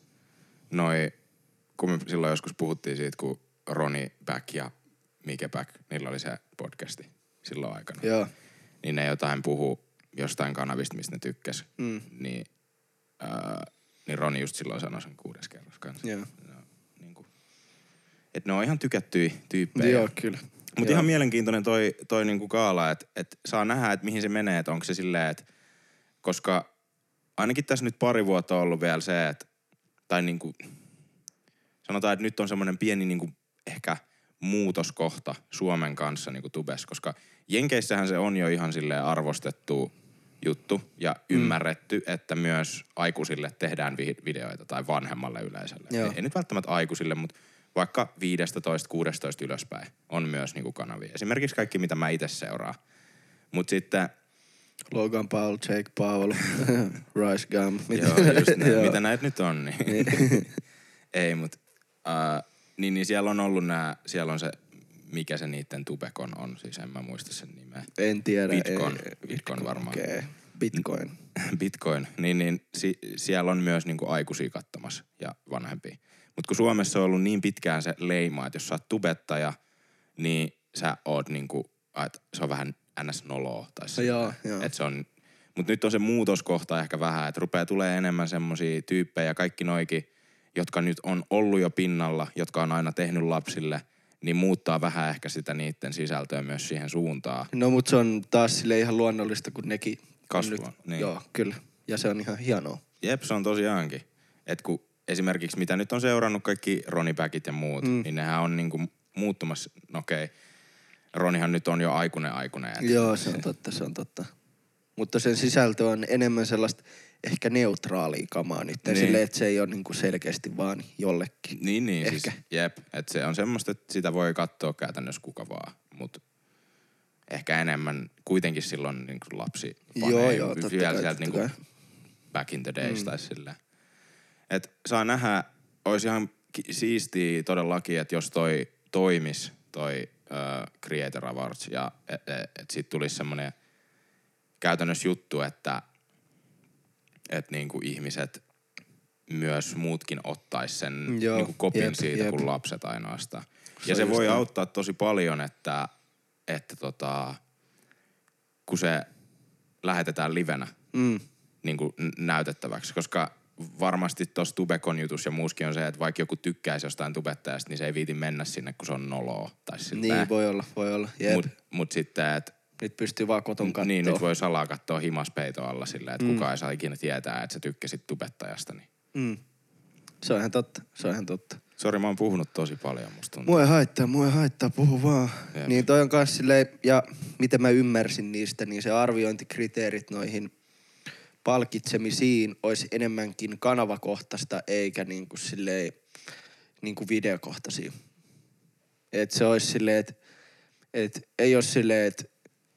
kun me silloin joskus puhuttiin siitä, kun Roni Back ja Mike Back, niillä oli se podcasti silloin aikana. Joo. Niin ne jotain puhuu jostain kanavista, mistä ne tykkäs. Niin Roni just silloin sanoi sen 6. kerros kanssa. Joo. No, niinku, että ne on ihan tykättyjä tyyppejä. Joo, kyllä. Mutta ihan mielenkiintoinen toi niinku kaala, että saa nähdä, että mihin se menee, että onko se silleen, että koska ainakin tässä nyt pari vuotta on ollut vielä se, että tai niinku sanotaan, että nyt on semmoinen pieni niinku ehkä muutoskohta Suomen kanssa niinku tubes, koska Jenkeissähän se on jo ihan silleen arvostettu juttu ja ymmärretty, että myös aikuisille tehdään videoita tai vanhemmalle yleisölle. Ei nyt välttämättä aikuisille, mutta vaikka 15-16 ylöspäin on myös niinku kanavia. Esimerkiksi kaikki, mitä mä itse seuraan. Mut sitten... Logan Paul, Jake Paul, Rice Gum. Joo, just näin. Mitä näitä nyt on, niin... Ei, mut... niin siellä on ollut siellä on se, mikä se niitten tubekon on. Siis en mä muista sen nimeä. En tiedä. Bitcoin varmaan. Okay. Bitcoin. Bitcoin. Niin siellä on myös niinku aikuisia kattamassa ja vanhempia. Mutta kun Suomessa on ollut niin pitkään se leima, että jos sä oot tubettaja, niin sä oot niinku, että se on vähän ns-noloa. Tai se, joo. Että se on, mutta nyt on se muutoskohta ehkä vähän, että rupeaa tulee enemmän semmosia tyyppejä, kaikki noikin, jotka nyt on ollut jo pinnalla, jotka on aina tehnyt lapsille, niin muuttaa vähän ehkä sitä niiden sisältöä myös siihen suuntaan. No mut se on taas sille ihan luonnollista, kun nekin kasvaa. Niin. Joo, kyllä. Ja se on ihan hienoa. Jep, se on tosiaankin. Että kun esimerkiksi mitä nyt on seurannut kaikki Ronipäkit ja muut, niin nehän on niinku muuttumassa. No okei, Ronihan nyt on jo aikuinen. Joo, se on totta. Mutta sen sisältö on enemmän sellaista ehkä neutraalia kamaa nyt. Niin. Silleen, että se ei ole niinku selkeästi vaan jollekin. Niin, ehkä. Siis jep. Että se on semmoista, että sitä voi katsoa käytännössä kuka vaan. Mut ehkä enemmän kuitenkin silloin niinku lapsi Joo, totta kai. Sieltä niinku back in the days tai silleen. Et saa nähdä, olisi ihan siistiä todellakin, että jos toi toimis, toi Creator Awards, ja että siitä tulisi semmoinen käytännössä juttu, että niinku ihmiset myös muutkin ottais sen niinku kopin siitä kuin lapset ainoastaan. Ja se voi auttaa tosi paljon, että kun se lähetetään livenä niinku näytettäväksi, koska varmasti tossa tubekon jutus ja muuskin on se, että vaikka joku tykkäisi jostain tubettajasta, niin se ei viiti mennä sinne, kun se on noloa. Tai niin, voi olla. Jep. Mut sitten, että... Nyt pystyy vaan koton kattoo. Niin, nyt voi salaa katsoa himaspeito alla silleen, että kukaan ei saa ikinä tietää, että sä tykkäsit tubettajasta. Niin. Se on ihan totta. Sori, mä oon puhunut tosi paljon, musta tuntuu. Mua ei haittaa, puhu vaan. Jep. Niin toi on kans silleen, ja miten mä ymmärsin niistä, niin se arviointikriteerit noihin palkitsemisiin olisi enemmänkin kanavakohtaista eikä niinku silleen niinku videokohtaisia. Et se olisi silleen, että ei ole silleen, että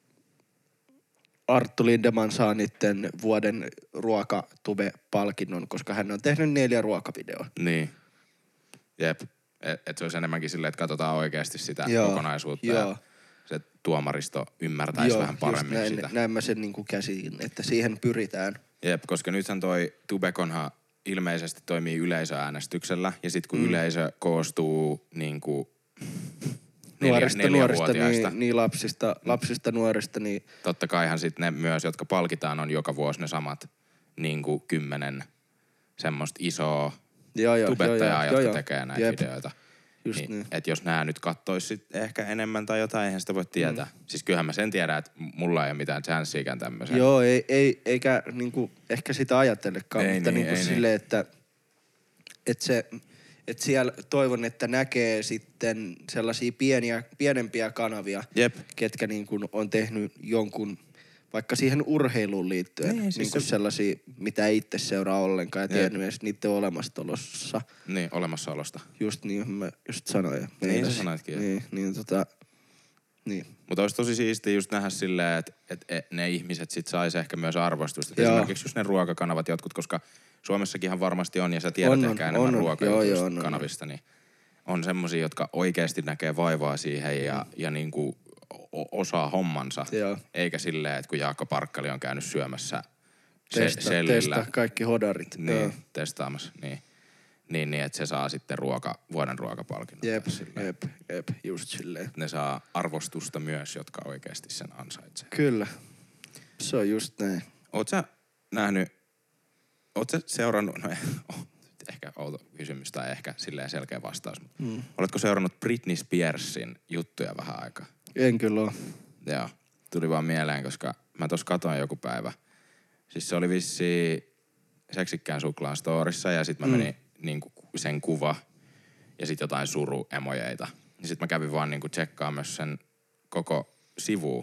Arttu Lindeman saa niitten vuoden ruokatube-palkinnon, koska hän on tehnyt 4 ruokavideoa. Niin. Jep. Et se olisi enemmänkin silleen, että katsotaan oikeasti sitä kokonaisuutta ja se tuomaristo ymmärtäisi vähän paremmin näin, sitä. Näin mä sen niinku käsiin, että siihen pyritään. Jep, koska nythän toi Tubekonhan ilmeisesti toimii yleisöäänestyksellä ja sit kun yleisö koostuu niinku nuorista niin lapsista nuorista niin. Totta kaihan sit ne myös, jotka palkitaan, on joka vuosi ne samat niinku 10 semmoista isoa tubettajaa, jotka tekee näitä videoita. Niin. Että jos nää nyt kattois sit ehkä enemmän tai jotain, eihän sitä voi tietää. Siis kyllähän mä sen tiedän, että mulla ei ole mitään chanssiikään tämmöiseen. Joo, eikä niinku ehkä sitä ajatellekaan, mutta niinku silleen, että siellä toivon, että näkee sitten sellaisia pienempiä kanavia, ketkä niinku on tehnyt jonkun, vaikka siihen urheiluun liittyen, niin niinku sellaisia, mitä ei itse seuraa ollenkaan ja tiedä edes niiden olemassaolossa. Niin, olemassaolosta. Just niin, mä just sanoin. Niin sä sanoitkin. Niin. Mutta olisi tosi siistiä just nähdä silleen, että ne ihmiset sit sais ehkä myös arvostusta. Esimerkiksi just ne ruokakanavat jotkut, koska Suomessakinhan varmasti on, ja sä tiedät ehkä enemmän ruokakanavista, niin on semmosia, jotka oikeasti näkee vaivaa siihen ja niinku osaa hommansa. Joo. Eikä silleen, että kun Jaakko Parkkali on käynyt syömässä sellillä. Testa kaikki hodarit. Niin, testaamassa, niin, että se saa sitten vuoden ruokapalkinnon. Jep, just silleen. Ne saa arvostusta myös, jotka oikeasti sen ansaitsee. Kyllä, se on just näin. Oot sä seurannut, ehkä outo kysymys tai ehkä silleen selkeä vastaus, oletko seurannut Britney Spearsin juttuja vähän aikaa? En kyllä ole. Joo, tuli vaan mieleen, koska mä tossa katoin joku päivä. Siis se oli vissiin seksikkään suklaan storissa ja sit mä menin niinku sen kuva ja sit jotain suruemojeita. Ja sit mä kävin vaan niinku tsekkaamassa sen koko sivu.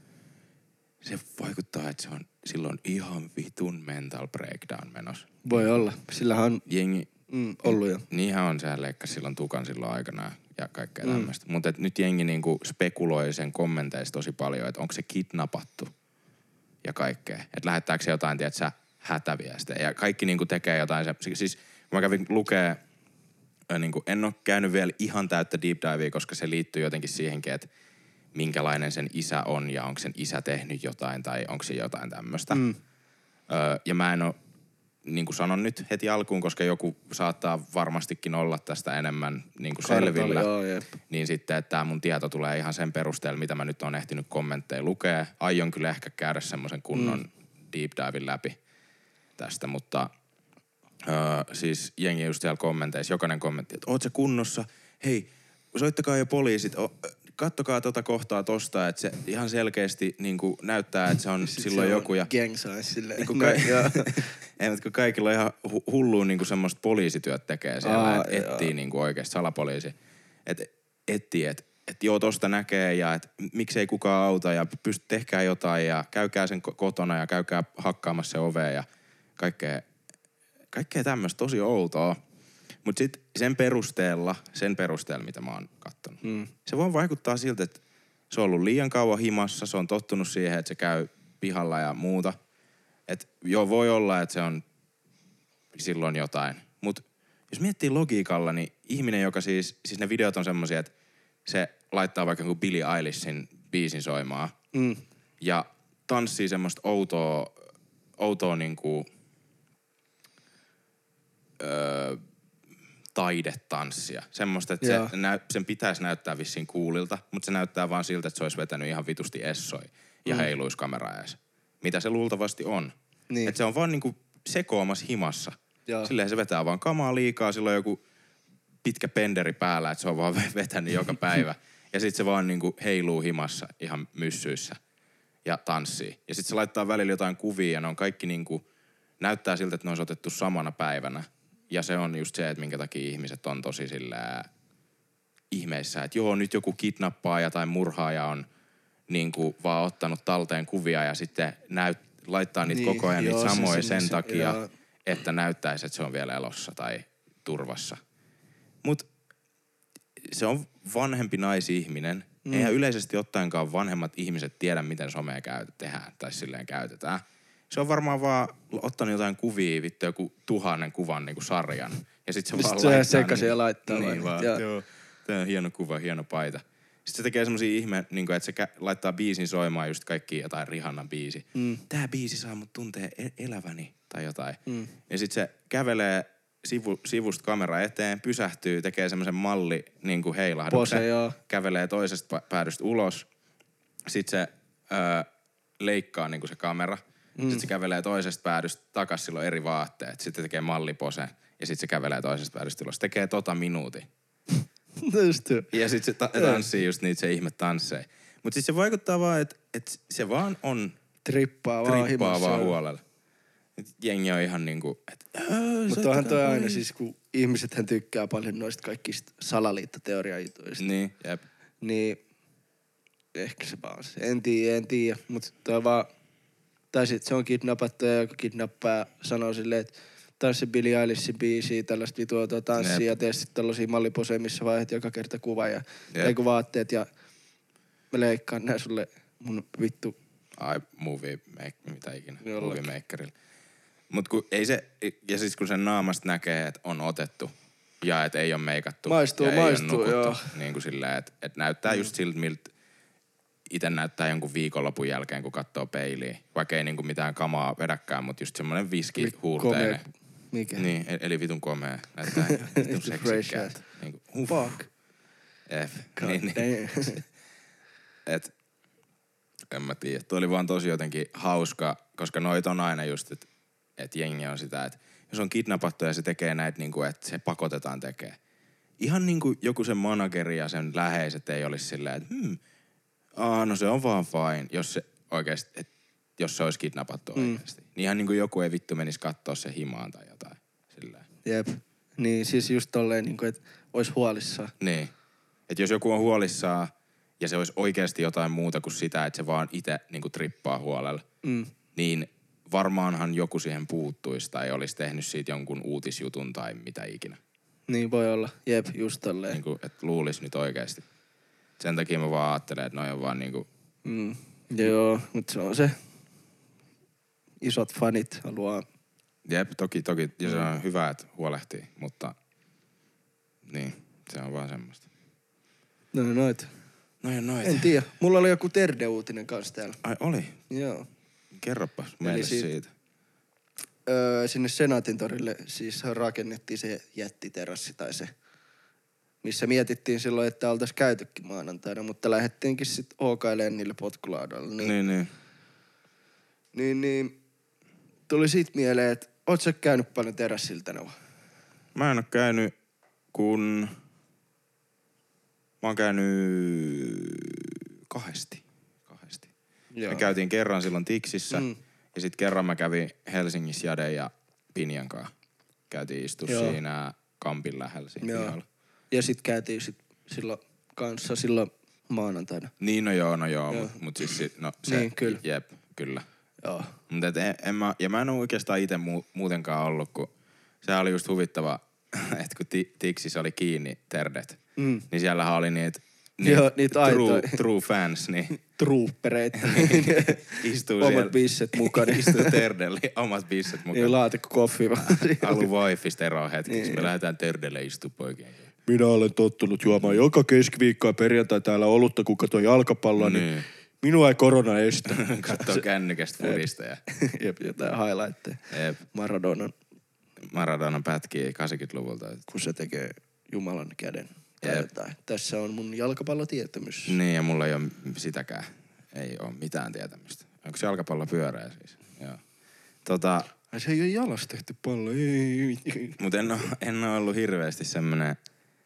Se vaikuttaa, että sillä on ihan vitun mental breakdown menossa. Voi olla. Sillähän on jengi ollut jo. Niinhän on, sehän leikkasi silloin tukan silloin aikanaan ja kaikkea tämmöistä. Mutta nyt jengi niinku spekuloi sen kommenteissa tosi paljon, että onko se kidnappattu ja kaikkea. Että lähettääkö se jotain, tiedätkö, hätäviestejä. Ja kaikki niinku tekee jotain. Siis mä kävin lukee, niinku, en ole käynyt vielä ihan täyttä deep divea, koska se liittyy jotenkin siihenkin, että minkälainen sen isä on ja onko sen isä tehnyt jotain tai onko se jotain tämmöistä. Ja mä en ole, niin kuin sanon nyt heti alkuun, koska joku saattaa varmastikin olla tästä enemmän niin kuin selvillä. Niin sitten, että tämä mun tieto tulee ihan sen perusteella, mitä mä nyt on ehtinyt kommentteja lukea. Aion kyllä ehkä käydä semmoisen kunnon deep divein läpi tästä, mutta siis jengi just siellä kommenteissa, jokainen kommentti, että oot sä kunnossa? Hei, soittakaa jo poliisit, kattokaa tota kohtaa tosta, että se ihan selkeästi niinku näyttää, että se on silloin joku. Ja gang sais silleen. Niinku kun kaikilla on ihan hulluun niinku semmoista poliisityöt tekee siellä, että etsii niinku oikeasti salapoliisi. Että etsii, että joo tosta näkee ja että miksei kukaan auta ja tehkää jotain ja käykää sen kotona ja käykää hakkaamassa se oveen ja kaikkea tämmöistä tosi outoa. Mut sit sen perusteella, mitä mä oon kattonut, se voi vaikuttaa siltä, että se on ollut liian kauan himassa, se on tottunut siihen, että se käy pihalla ja muuta. Et joo, voi olla, että se on silloin jotain. Mut jos miettii logiikalla, niin ihminen, joka siis ne videot on semmosia, että se laittaa vaikka joku Billie Eilishin biisin soimaan ja tanssii semmoista outoa niinku taidetanssia. Semmoista, että sen pitäisi näyttää vissiin coolilta, mutta se näyttää vaan siltä, että se olisi vetänyt ihan vitusti essoi ja heiluisi kamera ees. Mitä se luultavasti on. Niin. Että se on vaan niinku sekoamassa himassa. Silleen se vetää vaan kamaa liikaa, sillä on joku pitkä penderi päällä, että se on vaan vetänyt joka päivä. Ja sit se vaan niinku heiluu himassa ihan myssyissä ja tanssii. Ja sit se laittaa välillä jotain kuvia ja ne on kaikki niinku, näyttää siltä, että ne olisi otettu samana päivänä. Ja se on just se, että minkä takia ihmiset on tosi sillä ihmeissä, että joo, nyt joku kidnappaaja tai murhaaja on niinku vaan ottanut talteen kuvia ja sitten laittaa niitä Niin, koko ajan niitä joo, se samoja sinne sen se- takia, joo. että näyttäisi, että se on vielä elossa tai turvassa. Mut se on vanhempi naisihminen. Eihän yleisesti ottaenkaan vanhemmat ihmiset tiedä, miten somea tehdään tai silleen käytetään. Se on varmaan vaan ottanut jotain kuvia, vittu joku 1000 kuvan niinku sarjan. Ja sit se vaan se laittaa sekaisin ja laittaa Niin vaan. vaan, Joo. joo. Tää on hieno kuva, hieno paita. Sitten se tekee semmosia niinku, että se laittaa biisin soimaan just kaikki jotain Rihannan biisi. Tää biisi saa mut tuntee eläväni tai jotain. Ja sit se kävelee sivusta kamera eteen, pysähtyy, tekee semmoisen malli niinku heilahduksen. Pose, joo. Kävelee toisesta päädystä ulos. Sitten se leikkaa niinku se kamera. Sitten se kävelee toisesta päädystä takas, silloin eri vaatteet. Sitten tekee malliposen. Ja sitten se kävelee toisesta päädystä ulos. Tekee minuutin. Just joo. Ja sitten se tanssii just niitä se ihme tansseja. Mutta siis se vaikuttaa vaan, että se vaan on Trippaa vaan himassa. vaan huolella. Et jengi on ihan niinku, että Mutta onhan toi aina siis, kun ihmisethän tykkää paljon noista kaikista salaliittoteoriajutuista. Niin, jep. Niin ehkä se vaan se. En tiedä. Mutta toi vaan, tai sit se on kidnappattu ja joku kidnappaa sanoo silleen, että tanssi Billie Eilishin biisiä, tällaista vitua tanssia ja tee sit tällaisia malliposeja, missä vaiheet joka kerta kuva ja eiku vaatteet ja mä leikkaan nää sulle mun vittu. Mitä ikinä, Jollakin. movie makerilla. Mut kun ei se, ja siis kun sen naamasta näkee, että on otettu ja että ei ole meikattu Maistuu, ja ei ole nukuttu, joo. niin kuin silleen, että näyttää just siltä, miltä itse näyttää jonkun viikonlopun jälkeen, kun katsoo peiliin. Vaikka ei niinku mitään kamaa vedäkään, mutta just semmoinen viskihuulteinen. Mikä? Niin, eli vitun komea. Näyttää vitun seksikkäältä. Niinku, Fuck. God Niin. Et, en mä tiedä. Tuo oli vaan tosi jotenkin hauska, koska noit on aina just, että jengi on sitä, että jos on kidnappattu ja se tekee näitä niinku, että se pakotetaan tekee. Ihan niinku joku sen manageri ja sen läheiset ei olisi silleen, että no se on vaan fine, jos se oikeesti, jos se olisi kidnappattu oikeesti. Niin ihan niinku joku ei vittu menisi kattoo se himaan tai jotain. Silleen. Jep. Niin siis just tolleen niinku, että ois huolissaan. Niin. Että jos joku on huolissaan ja se olisi oikeasti jotain muuta kuin sitä, että se vaan itse niinku trippaa huolella, niin varmaanhan joku siihen puuttuisi tai olisi tehnyt siitä jonkun uutisjutun tai mitä ikinä. Niin voi olla. Jep, just tolleen. Niinku, että luulisi nyt oikeasti. Sen takia mä vaan ajattelen, että noi on vaan niinku... Joo, mutta se on se. Isot fanit haluaa. Jep, toki. Ja se on hyvä, että huolehtii, mutta... Niin, se on vaan semmoista. No noit. Noit. En tiedä. Mulla oli joku Terde-uutinen kanssa täällä. Ai oli? Joo. Kerropas meille siitä. Sinne Senaatin torille siis rakennettiin se jättiterassi tai se, missä mietittiin silloin, että oltais käytykin maanantaina, mutta lähdettiinkin sit ookailemaan niille potkulaudalle. Niin. Tuli siitä mieleen, että oot sä käynyt paljon terassilla tänä vuonna? Mä en oo käynyt, kun... Mä oon käynyt kahdesti. Joo. Me käytiin kerran silloin Tiksissä ja sit kerran mä kävin Helsingissä Jade ja Pinjan kanssa. Käytiin istua siinä Kampin lähellä siinä pihalla. Ja sit käytiin silloin maanantaina. Niin, no joo. Mut siis se, niin, kyllä. Jep, kyllä. Joo. Mutta mä en oo oikeastaan ite muutenkaan ollut, kun sehän oli just huvittava, että kun Tiksissä oli kiinni terdet, niin siellähän oli niitä true fans, niin Troopereita. istuu omat siellä. bisset mukana. Istuu terdelle, omat bisset mukana. Niin laatikko koffi vaan. Alu wifi eroa hetkeksi. Me lähdetään terdelle istuu poikien. Minä olen tottunut juomaan joka keskiviikko ja perjantai täällä olutta, kun katsoin jalkapalloa, niin minua ei korona estä. Katsoo kännykästä fudista ja... Jep, jotain highlightteja. Jep. Maradonan pätkii 80-luvulta. Kun se tekee Jumalan käden. Tässä on mun jalkapallotietämys. Niin, ja mulla ei ole sitäkään. Ei ole mitään tietämystä. Onko se jalkapallo pyöreä siis? Joo. Ai se ei ole jalas tehty pallo. Ei. Mut en oo ollut hirveästi semmonen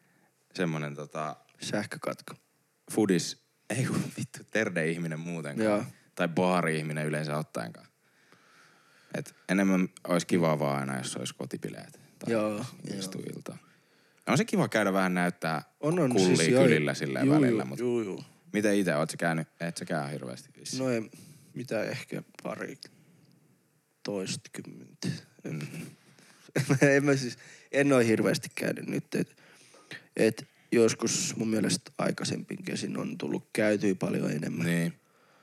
Sähkökatko. foodis, ei kun vittu, terde-ihminen muutenkaan. Joo. Tai baari-ihminen yleensä ottaenkaan. Et enemmän olisi kivaa vaan aina, jos olisi kotipileet. Tai istuu iltaan. On se kiva käydä vähän näyttää kullia siis kylillä silleen välillä. Juu. Miten itse oot sä käynyt? Et sä käy hirveästi vissiin. No ei mitään, ehkä pari toistakymmentä. En ole hirveästi käynyt nyt, et joskus mun mielestä aikaisemmin kesin on tullut käytyä paljon enemmän. Niin.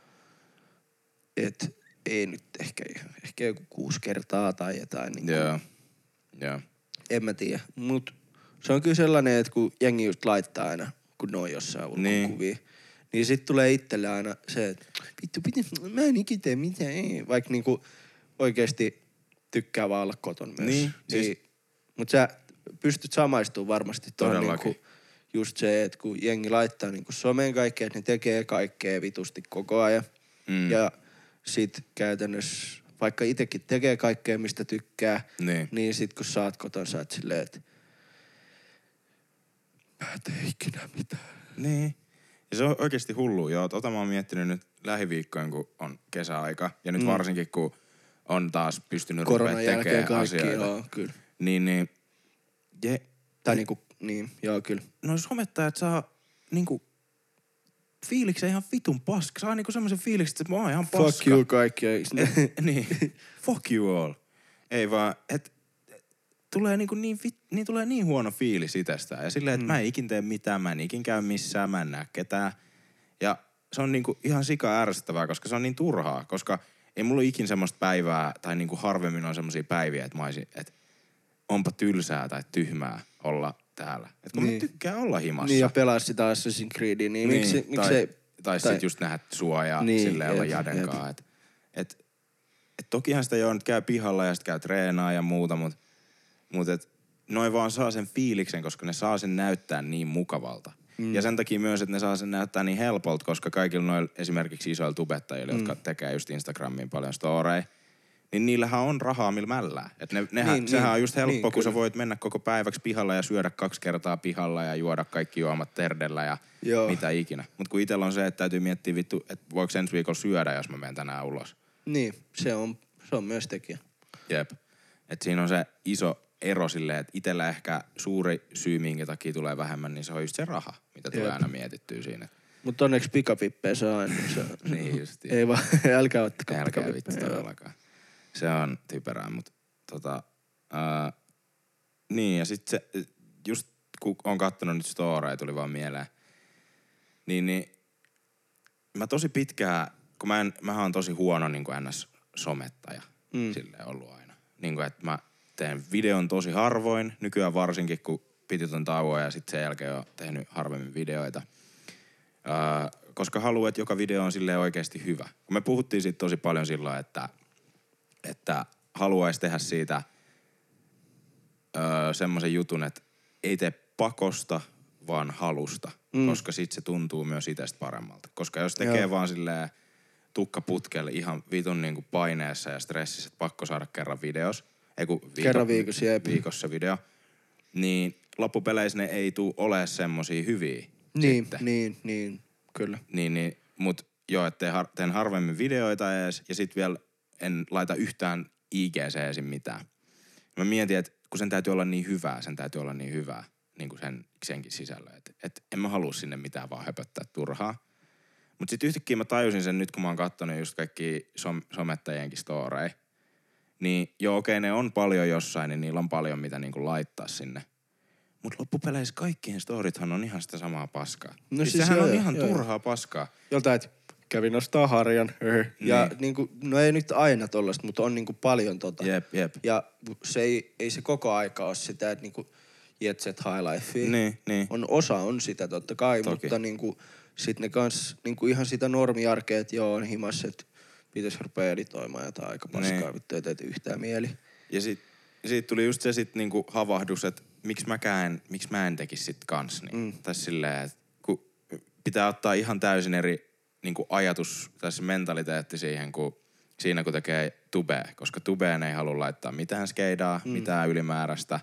Et ei nyt ehkä joku 6 kertaa tai jotain. Niin Joo. En mä tiedä. Mut se on kyllä sellainen, että kun jengi just laittaa aina, kun ne on jossain ulkokuvia, niin sit tulee itselle aina se, että vittu, mä en ikinä tee mitään, ei. Vaikka niinku oikeesti tykkää vaan olla koton myös. Niin, siis... Mut sä pystyt samaistumaan varmasti tuohon niinku just se, että kun jengi laittaa niinku someen kaikkea, että ne tekee kaikkea vitusti koko ajan. Ja sit käytännössä, vaikka itekin tekee kaikkea, mistä tykkää, niin sit kun sä oot koton, sä oot silleen, että mä en tee ikinä mitään. Niin. Ja se on oikeesti hullu, joo. Mä oon miettinyt nyt lähiviikkojen, kun on kesäaika. Ja nyt varsinkin, kun on taas pystynyt koronan rupeaa tekemään kaikki, asioita. Joo, kyllä. Niin. Tai niinku, niin, joo, kyllä. No somettajat saa niinku fiiliksen ihan vitun paska. Saa niinku semmoisen fiiliksen, että mä oon ihan paska. Fuck you kaikki. Niin. Fuck you all. Ei vaan, että tulee tulee niin huono fiilis itsestään. Ja silleen, että mä en ikin tee mitään, mä en ikin käy missään, mä en näe ketään. Ja se on niinku ihan sika ärsyttävää, koska se on niin turhaa. Koska ei mulla ikin semmoista päivää, tai niinku harvemmin on semmosia päiviä, että mä olisin, että onpa tylsää tai tyhmää olla täällä. Että kun mä tykkään olla himassa. Niin ja pelaa sitä Assassin's Creedia, niin miksei... Tai sit just nähdä sua ja silleen olla jadenkaa. Et tokihan sitä jo nyt käy pihalla ja sit käy treenaa ja muuta, mut et noin vaan saa sen fiiliksen, koska ne saa sen näyttää niin mukavalta. Ja sen takia myös, että ne saa sen näyttää niin helpolta, koska kaikilla noilla esimerkiksi isoilla tubettajilla, jotka tekee just Instagramiin paljon storeja, niin niillähän on rahaa millä mällää. Et sehän on just helppo, kun sä voit mennä koko päiväksi pihalla ja syödä 2 kertaa pihalla ja juoda kaikki juomat terdellä ja mitä ikinä. Mut kun itellä on se, että täytyy miettiä vittu, että voiko ensi viikolla syödä, jos mä menen tänään ulos. Niin, se on myös tekijä. Jep. Et siinä on se iso ero silleen, että itellä ehkä suuri syy, minkä takia tulee vähemmän, niin se on just se raha, mitä tulee aina mietittyä siinä. Mutta onneksi pikapippejä saa aina. Niin just. Ei vaan, älkää ottakaa pikapippejä. Älkää vittu todellakaan. Se on typerää, mutta niin ja sit se, just kun on kattonut nyt storeja, tuli vaan mieleen, niin mä tosi pitkään, kun mä oon tosi huono niin kuin NS-somettaja, silleen ollut aina. Niin kuin, että mä teen videon tosi harvoin, nykyään varsinkin, kun piti ton tauon ja sit sen jälkeen oon tehnyt harvemmin videoita. Koska haluan, että joka video on silleen oikeasti hyvä. Kun me puhuttiin siitä tosi paljon silloin, että haluaisi tehdä siitä semmoisen jutun, että ei tee pakosta, vaan halusta. Koska sit se tuntuu myös itsestä paremmalta. Koska jos tekee vaan silleen tukkaputkelle ihan vitun niinku paineessa ja stressissä, että pakko saada kerran videos. Kerran viikossa video. Niin loppupeleissä ne ei tuu ole semmosia hyviä. Niin, kyllä. Niin, mut joo, että teen harvemmin videoita edes ja sit vielä en laita yhtään IGC-sin mitään. Mä mietin, että kun sen täytyy olla niin hyvää, niin kuin senkin sisällä. Että en mä halua sinne mitään vaan höpöttää turhaa. Mut sit yhtäkkiä mä tajusin sen nyt, kun mä oon kattonut just kaikki somettajienkin storeja. Niin joo, okei, ne on paljon jossain, niin niillä on paljon mitä niinku laittaa sinne. Mut loppupeleissä kaikkien storithan on ihan sitä samaa paskaa. No siis sehän on ihan turhaa paskaa. Joltain, että kävin nostaa harjan. Ja niinku, no ei nyt aina tollaista, mutta on niinku paljon tota. Jep. Ja se ei se koko aika ole sitä, että niinku jet set high lifea. Niin. Osa on sitä totta kai, mutta niinku sit ne kans niinku ihan sitä normiarkea, että joo on himas, että pitäis rupea editoimaan jotain aika paskaa, vittu ei teet yhtään mieli. Ja siitä tuli just se sit niinku havahdus, että miksi mä en tekisi sit kans niin. Tai silleen, että kun pitää ottaa ihan täysin eri niinku ajatus tai se mentaliteetti siihen, kun siinä kun tekee tubea. Koska tubeen ei halua laittaa mitään skeidaa, mitään ylimääräistä.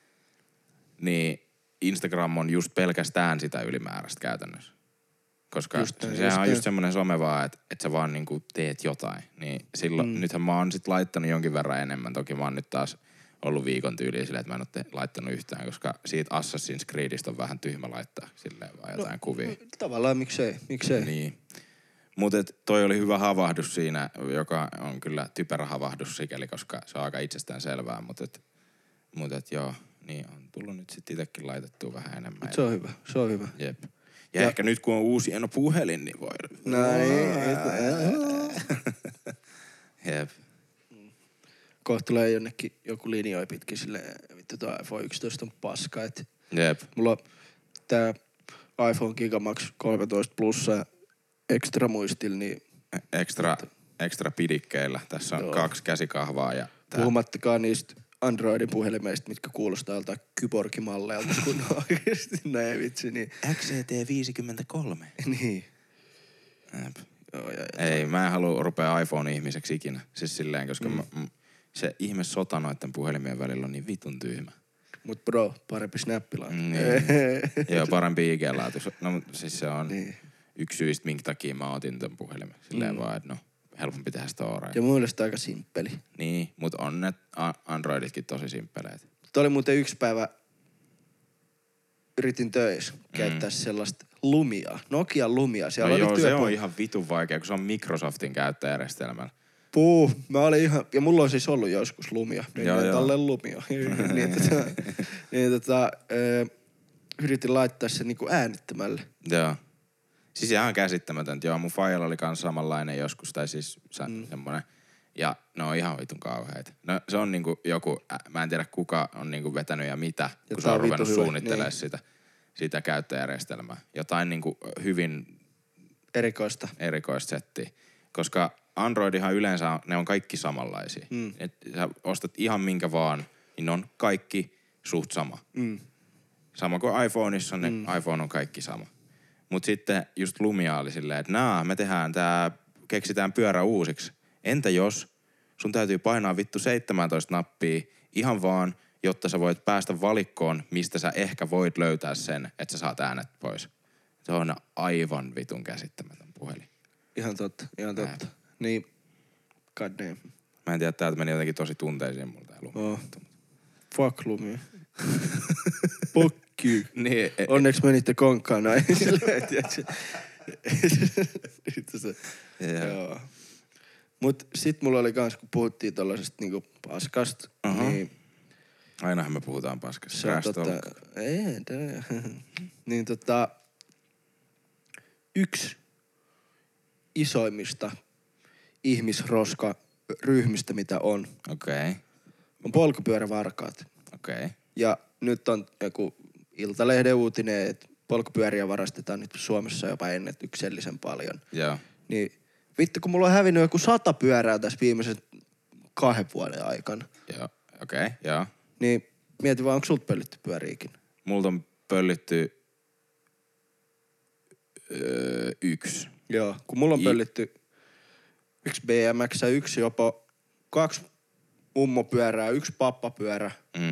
Niin Instagram on just pelkästään sitä ylimääräistä käytännössä. Koska sehän on just semmoinen some vaan, että sä vaan niinku teet jotain. Niin silloin, nythän mä oon sit laittanut jonkin verran enemmän. Toki mä oon nyt taas ollut viikon tyyliin silleen, että mä en ole laittanut yhtään, koska siitä Assassin's Creedistä on vähän tyhmä laittaa silleen vaan jotain kuvia. Tavallaan miksei. Niin. Mutta toi oli hyvä havahdus siinä, joka on kyllä typerä havahdus sikäli, koska se on aika itsestään selvää. Mutta joo, niin on tullut nyt sitten itsekin laitettua vähän enemmän. Se on hyvä, se on hyvä. Jep. Ja ehkä nyt kun on uusi hieno puhelin, niin voi... Jep. Kohta tulee jonnekin joku linjoi pitkin silleen, vittu tää iPhone 11 on paska. Jep. Mulla on tää iPhone Gigamax 13 Plus extra muistilla, niin... Extra pidikkeillä. Tässä on 2 käsikahvaa ja... Puhumattakaan niistä Androidin puhelimeista, mitkä kuulostaa joltain kyborgimalleilta, kun oikeesti näin vitsi, niin... XCT53. Niin. Jep. Ei, mä en halua rupea iPhone-ihmiseksi ikinä. Siis silleen, koska se ihme sota noitten puhelimien välillä on niin vitun tyhmä. Mut bro, parempi snappilaatu. Niin. Joo, parempi IG-laatu. No siis se on yksi syistä, minkä takia mä otin tän puhelimen. Silleen vaan, että no, helpompi tehdä storaa. Ja mun mielestä aika simppeli. Niin, mut on ne Androiditkin tosi simppeleet. Tuo oli muuten yksi päivä, yritin töissä käyttää sellaista Lumiaa, Nokian Lumia. Siellä no oli joo, se on ihan vitun vaikea, kun se on Microsoftin käyttöjärjestelmällä. Mä olin ihan, ja mulla on siis ollut joskus Lumia. Tälle Lumia. Yritin laittaa sen niinku äänittämälle. Joo. Siis ihan käsittämätöntä. Joo, mun faijalla oli kans samanlainen joskus, tai siis semmonen. Ja ne on ihan vitun kauheita. No se on niinku joku, mä en tiedä kuka on niinku vetänyt ja mitä, ja kun se on ruvennut suunnittelemaan sitä käyttöjärjestelmää. Jotain niinku hyvin... Erikoista settiä. Koska Androidihan yleensä, ne on kaikki samanlaisia. Et sä ostat ihan minkä vaan, niin ne on kaikki suht sama. Sama kuin iPhoneissa, iPhone on kaikki sama. Mut sitten just Lumia oli silleen, että me keksitään pyörä uusiksi. Entä jos sun täytyy painaa vittu 17 nappia ihan vaan, jotta sä voit päästä valikkoon, mistä sä ehkä voit löytää sen, että sä saat äänet pois. Se on aivan vitun käsittämätön puhelin. Ihan totta. Niin, god damn. Mä en tiedä, täältä meni jotenkin tosi tunteisiin mulla tää Lumia. Fuck Lumia. Fuck you. Niin, onneksi menitte konkkaan näin. Joo. Mut sit mulla oli kans, kun puhuttiin tollasesta niinku paskasta, niin... Ainahan me puhutaan paskasta. Se on niin yksi isoimmista ihmisroska-ryhmistä, mitä on. Okei. On polkupyörävarkaat. Okei. Ja nyt on joku Iltalehden uutinen, että polkupyöriä varastetaan nyt Suomessa jopa ennätyksellisen paljon. Joo. Niin vittu, kun mulla on hävinnyt joku 100 pyörää tässä viimeisen 2 vuoden aikana. Joo, okei, joo. Niin mieti vaan, onko sulta pöllitty pyöriikin? Multa on pöllitty 1. Joo, kun mulla on pöllitty 1 BMX, 1 jopa 2 mummopyörää, 1 pappapyörä.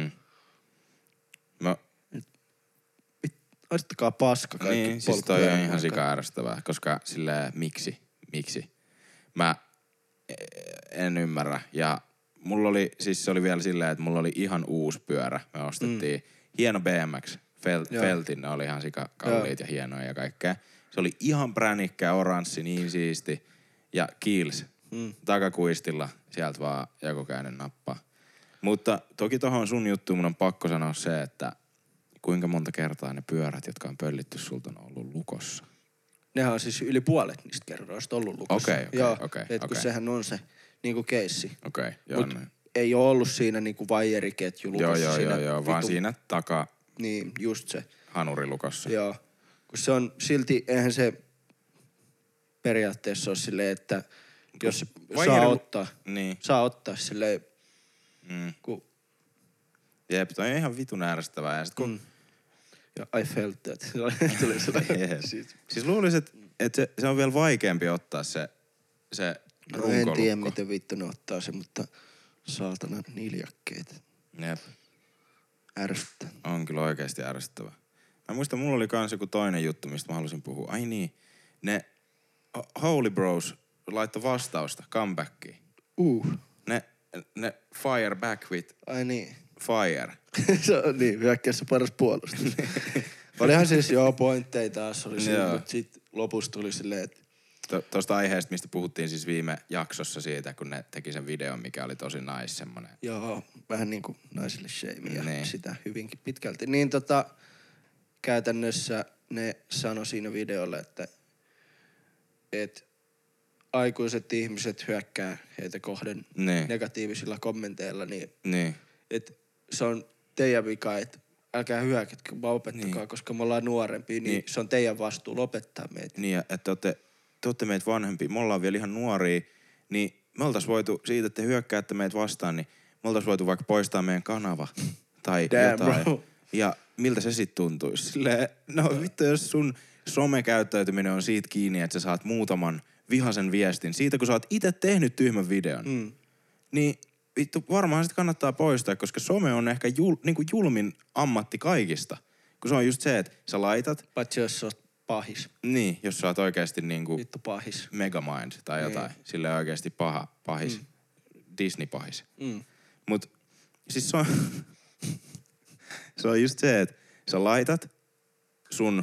Aistakaa paska kaikki. Niin, siis toi on ihan sika-ärsyttävää, koska silleen miksi? Mä en ymmärrä. Ja mulla oli, siis se oli vielä silleen, että mulla oli ihan uusi pyörä. Me ostettiin hieno BMX, Feltin, ne oli ihan sika-kalliit ja hienoja ja kaikkea. Se oli ihan pränikkä, oranssi, niin siisti. Ja Kiehl's, takakuistilla, sieltä vaan jakokäinen nappaa. Mutta toki tohon sun juttuun mun on pakko sanoa se, että kuinka monta kertaa ne pyörät, jotka on pöllitty sulta, on ollut lukossa? Nehän on siis yli puolet niistä kerroista ollut lukossa. Okei. Kun sehän on se niinku keissi. Okei, joo. Mut ei oo ollut siinä niinku vaijeriketju lukossa. Joo, vaan siinä niin, just se. Hanurilukossa. Joo. Kun se on silti, eihän se periaatteessa ole silleen, että jos se saa ottaa silleen, kun... Jep, toi on ihan vitun ärsyttävää. Ja sit kun... I felt that. Siis luulisin, että se on vielä vaikeampi ottaa se runkolukko. En tiedä, miten vittu ne ottaa se, mutta saatana niljakkeet. Jep. Ärsyttää. On kyllä oikeesti ärsyttävää. Mä muistan, mulla oli kans joku toinen juttu, mistä mä halusin puhua. Ai niin, ne Holy Bros laittoi vastausta, comebackiin. Ne fire back with... Ai niin. Fire. Se on niin, hyökkäys paras puolustus. Olihan siis pointteja taas oli siinä, mutta sit lopussa tuli silleen, että Tuosta aiheesta, mistä puhuttiin siis viime jaksossa siitä, kun ne teki sen videon, mikä oli tosi nice semmonen. Joo, vähän niinku naisille shamea Niin. sitä hyvinkin pitkälti. Niin käytännössä ne sanoi siinä videolla, että aikuiset ihmiset hyökkää heitä kohden negatiivisilla kommenteilla, niin että se on teidän vika, että älkää hyökätkö, vaan opettakaa, koska me ollaan nuorempia, niin se on teidän vastuu lopettaa meitä. Niin, että te olette meitä vanhempia, me ollaan vielä ihan nuoria, niin me oltais voitu, siitä että te hyökkäätte meitä vastaan, niin me oltais voitu vaikka poistaa meidän kanava tai jotain. Bro. Ja miltä se sit tuntuisi? Silleen, no vittu, jos sun somekäyttäytyminen on siitä kiinni, että sä saat muutaman vihaisen viestin siitä, kun sä oot itse tehnyt tyhmän videon, niin vittu, varmaan sit kannattaa poistaa, koska some on ehkä niinku julmin ammatti kaikista. Kun se on just se, että sä laitat. Paitsi jos sä oot pahis. Niin, jos sä oot oikeesti niinku vittu pahis. Megamind tai jotain. Silleen oikeesti pahis. Disney-pahis. Mut siis se on just se, että sä laitat sun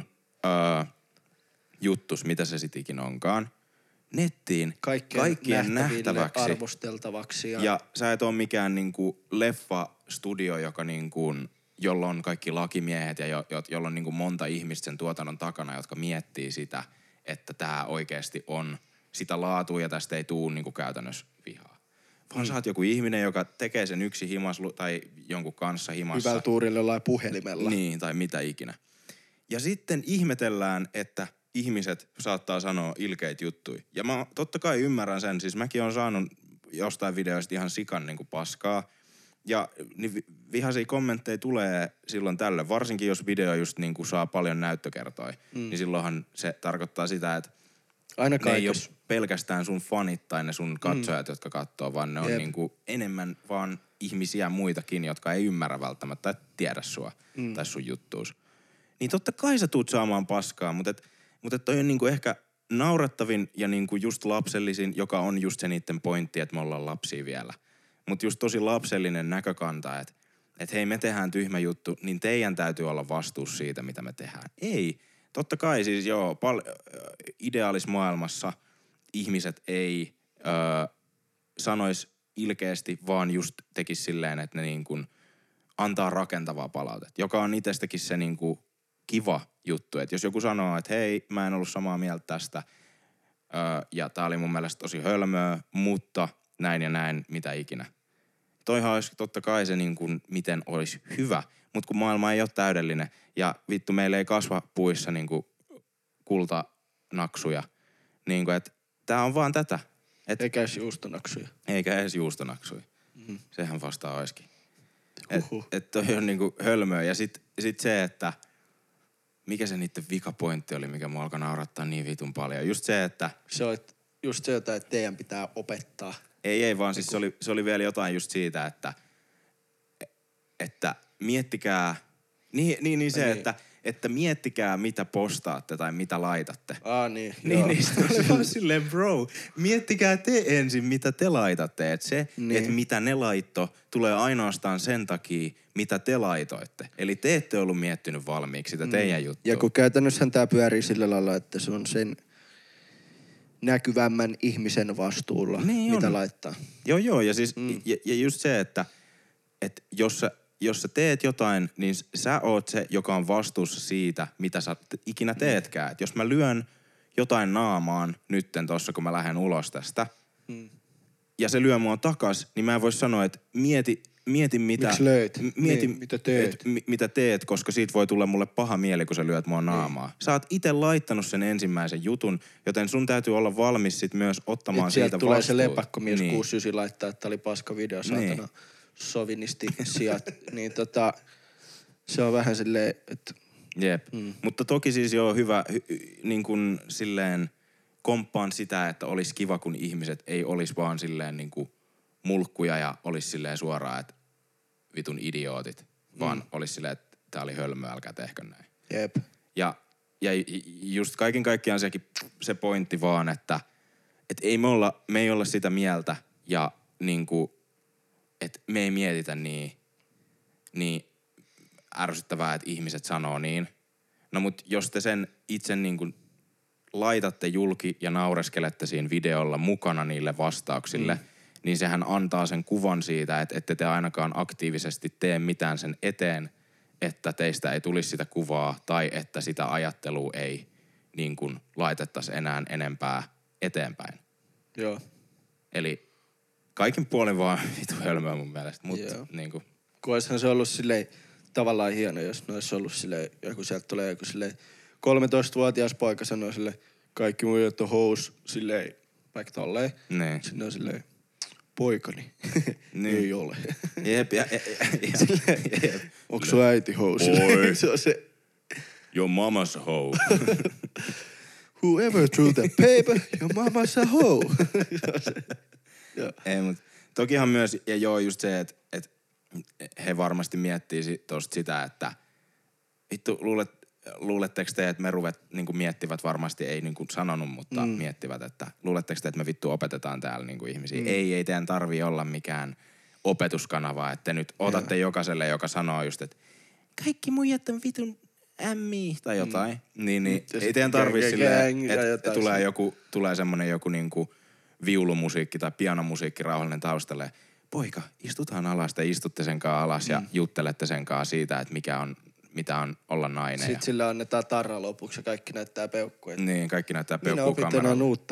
juttus, mitä se sit ikin onkaan, nettiin kaikkien nähtäväksi. Arvosteltavaksi. Ja sä et oo mikään niinku leffa-studio, joka niinku, jolla on kaikki lakimiehet ja jolla on niinku monta ihmistä sen tuotannon takana, jotka miettii sitä, että tää oikeesti on sitä laatua ja tästä ei tuu niinku käytännössä vihaa. Vaan sä oot joku ihminen, joka tekee sen yksi himas tai jonkun kanssa himassa. Hyvällä tuurilla jollain puhelimella. Niin, tai mitä ikinä. Ja sitten ihmetellään, että ihmiset saattaa sanoa ilkeitä juttuja. Ja mä totta kai ymmärrän sen. Siis mäkin olen saanut jostain videoista ihan sikan niinku paskaa. Ja niin vihaisia kommentteja tulee silloin tällöin. Varsinkin jos video just niinku saa paljon näyttökertoja. Niin silloinhan se tarkoittaa sitä, että aina ne ei ole pelkästään sun fanit tai ne sun katsojat, jotka katsoo, vaan ne on niinku enemmän vaan ihmisiä muitakin, jotka ei ymmärrä välttämättä tai tiedä sua tai sun juttuus. Niin totta kai sä tuut saamaan paskaa, mutta toi on niinku ehkä naurettavin ja niinku just lapsellisin, joka on just se niitten pointti, että me ollaan lapsia vielä. Mutta just tosi lapsellinen näkökanta, että hei me tehdään tyhmä juttu, niin teidän täytyy olla vastuussa siitä, mitä me tehdään. Ei. Totta kai siis joo, ideaalismaailmassa ihmiset ei sanois ilkeästi, vaan just tekis silleen, että ne niin kuin antaa rakentavaa palautetta, joka on itsestäkin se niin kuin kiva juttu. Että jos joku sanoo, että hei, mä en ollut samaa mieltä tästä ja tää oli mun mielestä tosi hölmöä, mutta näin ja näin, mitä ikinä. Toihan olisi totta kai se niin kuin, miten olisi hyvä, mutta kun maailma ei ole täydellinen ja vittu meillä ei kasva puissa niin kuin kultanaksuja, niin kuin, että tää on vaan tätä. Eikä edes juustonaksuja. Eikä edes juustonaksuja. Sehän vasta olisikin. Että toi on niinku hölmöä. Ja sit se, että mikä se niitten vikapointti oli, mikä mua alkoi naurattaa niin vitun paljon. Just se, että se on just se jotain, että teidän pitää opettaa. Ei, vaan siis se oli vielä jotain just siitä, että miettikää, niin se, että miettikää mitä postaatte tai mitä laitatte. Niin. Niin se oli vaan silleen, bro, miettikää te ensin mitä te laitatte. Että se, että mitä ne laitto, tulee ainoastaan sen takia, mitä te laitoitte. Eli te ette ollut miettinyt valmiiksi sitä teidän juttua. Ja kun käytännössähän tää pyörii sillä lailla, että se on sen näkyvämmän ihmisen vastuulla, niin mitä laittaa. Joo, ja siis ja just se, että jos sä teet jotain, niin sä oot se, joka on vastuussa siitä, mitä sä ikinä teetkään. Et jos mä lyön jotain naamaan nytten tossa, kun mä lähden ulos tästä, ja se lyö mua takas, niin mä en voi sanoa, että mieti mitä... Miksi löit? Mitä teet? Mitä teet, koska siitä voi tulla mulle paha mieli, kun sä lyöt mua naamaa. Sä oot itse laittanut sen ensimmäisen jutun, joten sun täytyy olla valmis sit myös ottamaan siitä vastuuta. Tulee se lepakkomies 69 laittaa, että tää oli paska video, saatana sovinisti sijat. Niin se on vähän silleen, että... Jep. Mutta toki siis joo hyvä, niin kuin silleen komppaan sitä, että olisi kiva, kun ihmiset ei olisi vaan silleen niin kuin mulkkuja ja olisi silleen suoraan, että vitun idiootit, vaan olisi silleen, että tää oli hölmöä, älkää tehkö näin. Jep. Ja just kaiken kaikkiaan se pointti vaan, että me ei olla sitä mieltä ja niinku, että me ei mietitä niin ärsyttävää, että ihmiset sanoo niin. No mut jos te sen itse niinku laitatte julki ja naureskelette siinä videolla mukana niille vastauksille, niin sehän antaa sen kuvan siitä, että ette te ainakaan aktiivisesti tee mitään sen eteen, että teistä ei tulisi sitä kuvaa tai että sitä ajattelua ei niin kuin laitettaisi enää enempää eteenpäin. Joo. Eli kaikin puolin vaan vitu hölmöä mun mielestä, mutta niinku. Kun olisihan se ollut silleen tavallaan hieno, jos ne olisi ollut silleen, joku sieltä tulee joku silleen 13-vuotias poika sanoo silleen, kaikki muijat on hous, silleen, vaikka tolleen. Niin. Sitten on silleen, poikani. Niin. Ei ole. Jep. Onko sun äiti hous? Se on se. Your mama's a hoe. Whoever threw the paper, your mama's a hoe. Ei, mutta tokihan myös, ja joo just se, että he varmasti miettii tosta sitä, että vittu, luuletteko te, että me niinku miettivät varmasti, ei niinku sanonut, mutta miettivät, että luuletteko te, että me vittu opetetaan täällä niinku ihmisiä. Ei teidän tarvii olla mikään opetuskanava, että nyt otatte jokaiselle, joka sanoo just, että kaikki muijat on vitun ämmi tai jotain. Niin ei teidän tarvii silleen, että tulee semmonen joku niinku viulumusiikki tai pianomusiikki rauhallinen taustalle. Poika, istutaan alas, te istutte sen kanssa alas ja juttelette sen kanssa siitä, että mitä on olla nainen. Sitten sille annetaan tarra lopuksi ja kaikki näyttää peukkua. Niin, kaikki näyttää peukkua kameralla. Minä opin uutta.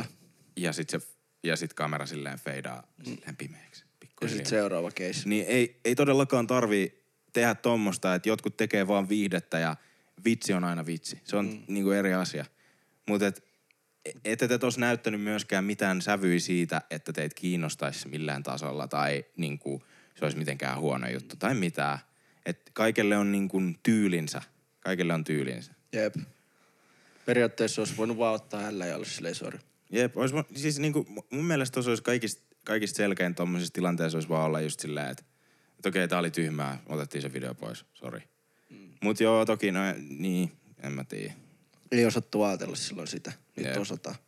Ja sit kamera silleen feidaa silleen pimeäksi. Ja sit seuraava case. Niin ei todellakaan tarvii tehdä tommosta, että jotkut tekee vaan viihdettä ja vitsi on aina vitsi. Se on niinku eri asia. Mutta ette te tossa näyttänyt myöskään mitään sävyä siitä, että teitä kiinnostaisi millään tasolla tai niinku se olisi mitenkään huono juttu tai mitään. Että kaikelle on niinku tyylinsä. Kaikelle on tyylinsä. Jep. Periaatteessa olisi voinut vaan ottaa hällä ja olla silleen sori. Jep, siis niinku mun mielestä tuossa olisi kaikista selkein tommosissa tilanteissa olisi vaan olla just silleen, että okei, tää oli tyhmää, otettiin se video pois, sori. Mut joo, toki no niin, en mä tiedä. Ei osattu ajatella silloin sitä. Nyt osataan.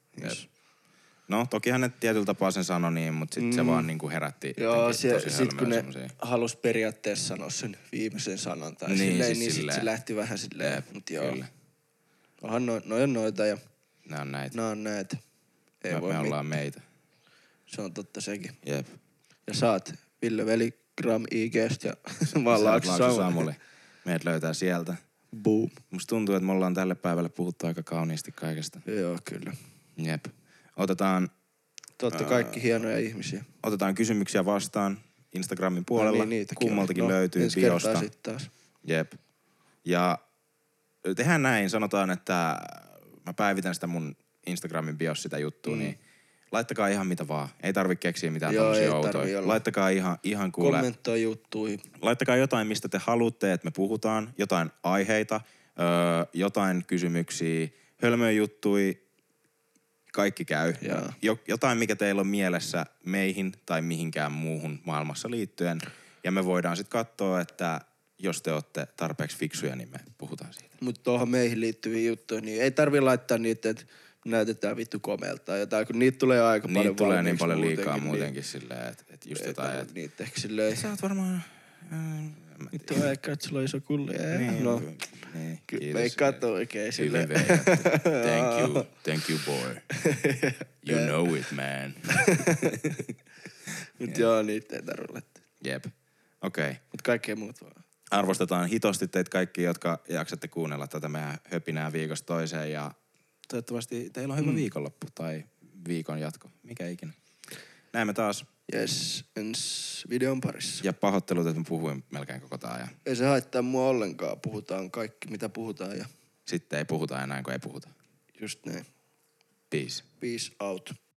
No, tokihan ne tietyllä tapaa sen sanoi niin, mutta sitten se vaan niinku herätti. Joo, sit kun ne halus periaatteessa sanoa sen viimeisen sanan tai niin, silleen, siis niin sit se lähti vähän silleen. Mut joo. Kyllä. Onhan noi on noita ja nää on näitä. Nää on näitä. Ei me voi ollaan meitä. Se on totta sekin. Jep. Ja saat Ville Veligram IG:stä ja vaan Laakso Samuli. Meidät löytää sieltä. Boom. Musta tuntuu, että me ollaan tälle päivälle puhuttu aika kauniisti kaikesta. Joo, kyllä. Jep. Otetaan... Te ootte kaikki hienoja ihmisiä. Otetaan kysymyksiä vastaan Instagramin puolella. Niin, kummaltakin löytyy biosta. Taas. Jep. Ja tehdään näin. Sanotaan, että mä päivitän sitä mun Instagramin bios sitä juttua, niin laittakaa ihan mitä vaan. Ei tarvitse keksiä mitään tommosia outoja. Laittakaa ihan kuule. Kommentoi juttuihin. Laittakaa jotain, mistä te haluatte, että me puhutaan. Jotain aiheita, jotain kysymyksiä, hölmöjä juttui. Kaikki käy. Jotain, mikä teillä on mielessä meihin tai mihinkään muuhun maailmassa liittyen. Ja me voidaan sitten katsoa, että jos te olette tarpeeksi fiksuja, niin me puhutaan siitä. Mutta tuohon meihin liittyviä juttuja, niin ei tarvi laittaa niitä, että näytetään vittu komeelta jotain, kun niitä tulee aika paljon. Niitä tulee niin paljon liikaa muutenkin silleen, että just jotain, että... Niitä ehkä silleen... Sä oot varmaan... Vittu eikä, että sulla on iso kulli. Niin, no. Niin, kiitos. Veikkaat oikein silleen. Hyvin veikattu. Thank you boy. You know it, man. Mut joo, niitä ei tarvitse laittaa. Jep. Okei. Mut kaikkea muut vaan. Arvostetaan hitosti teitä kaikki, jotka jaksatte kuunnella tätä meidän höpinää viikosta toiseen ja toivottavasti teillä on hyvä viikonloppu tai viikon jatko. Mikä ikinä. Näemme taas. Jes, ensi videon parissa. Ja pahoittelut, että mä puhuin melkein koko tää ajan. Ei se haittaa mua ollenkaan. Puhutaan kaikki, mitä puhutaan ja... Sitten ei puhuta enää, kun ei puhuta. Just näin. Peace. Peace out.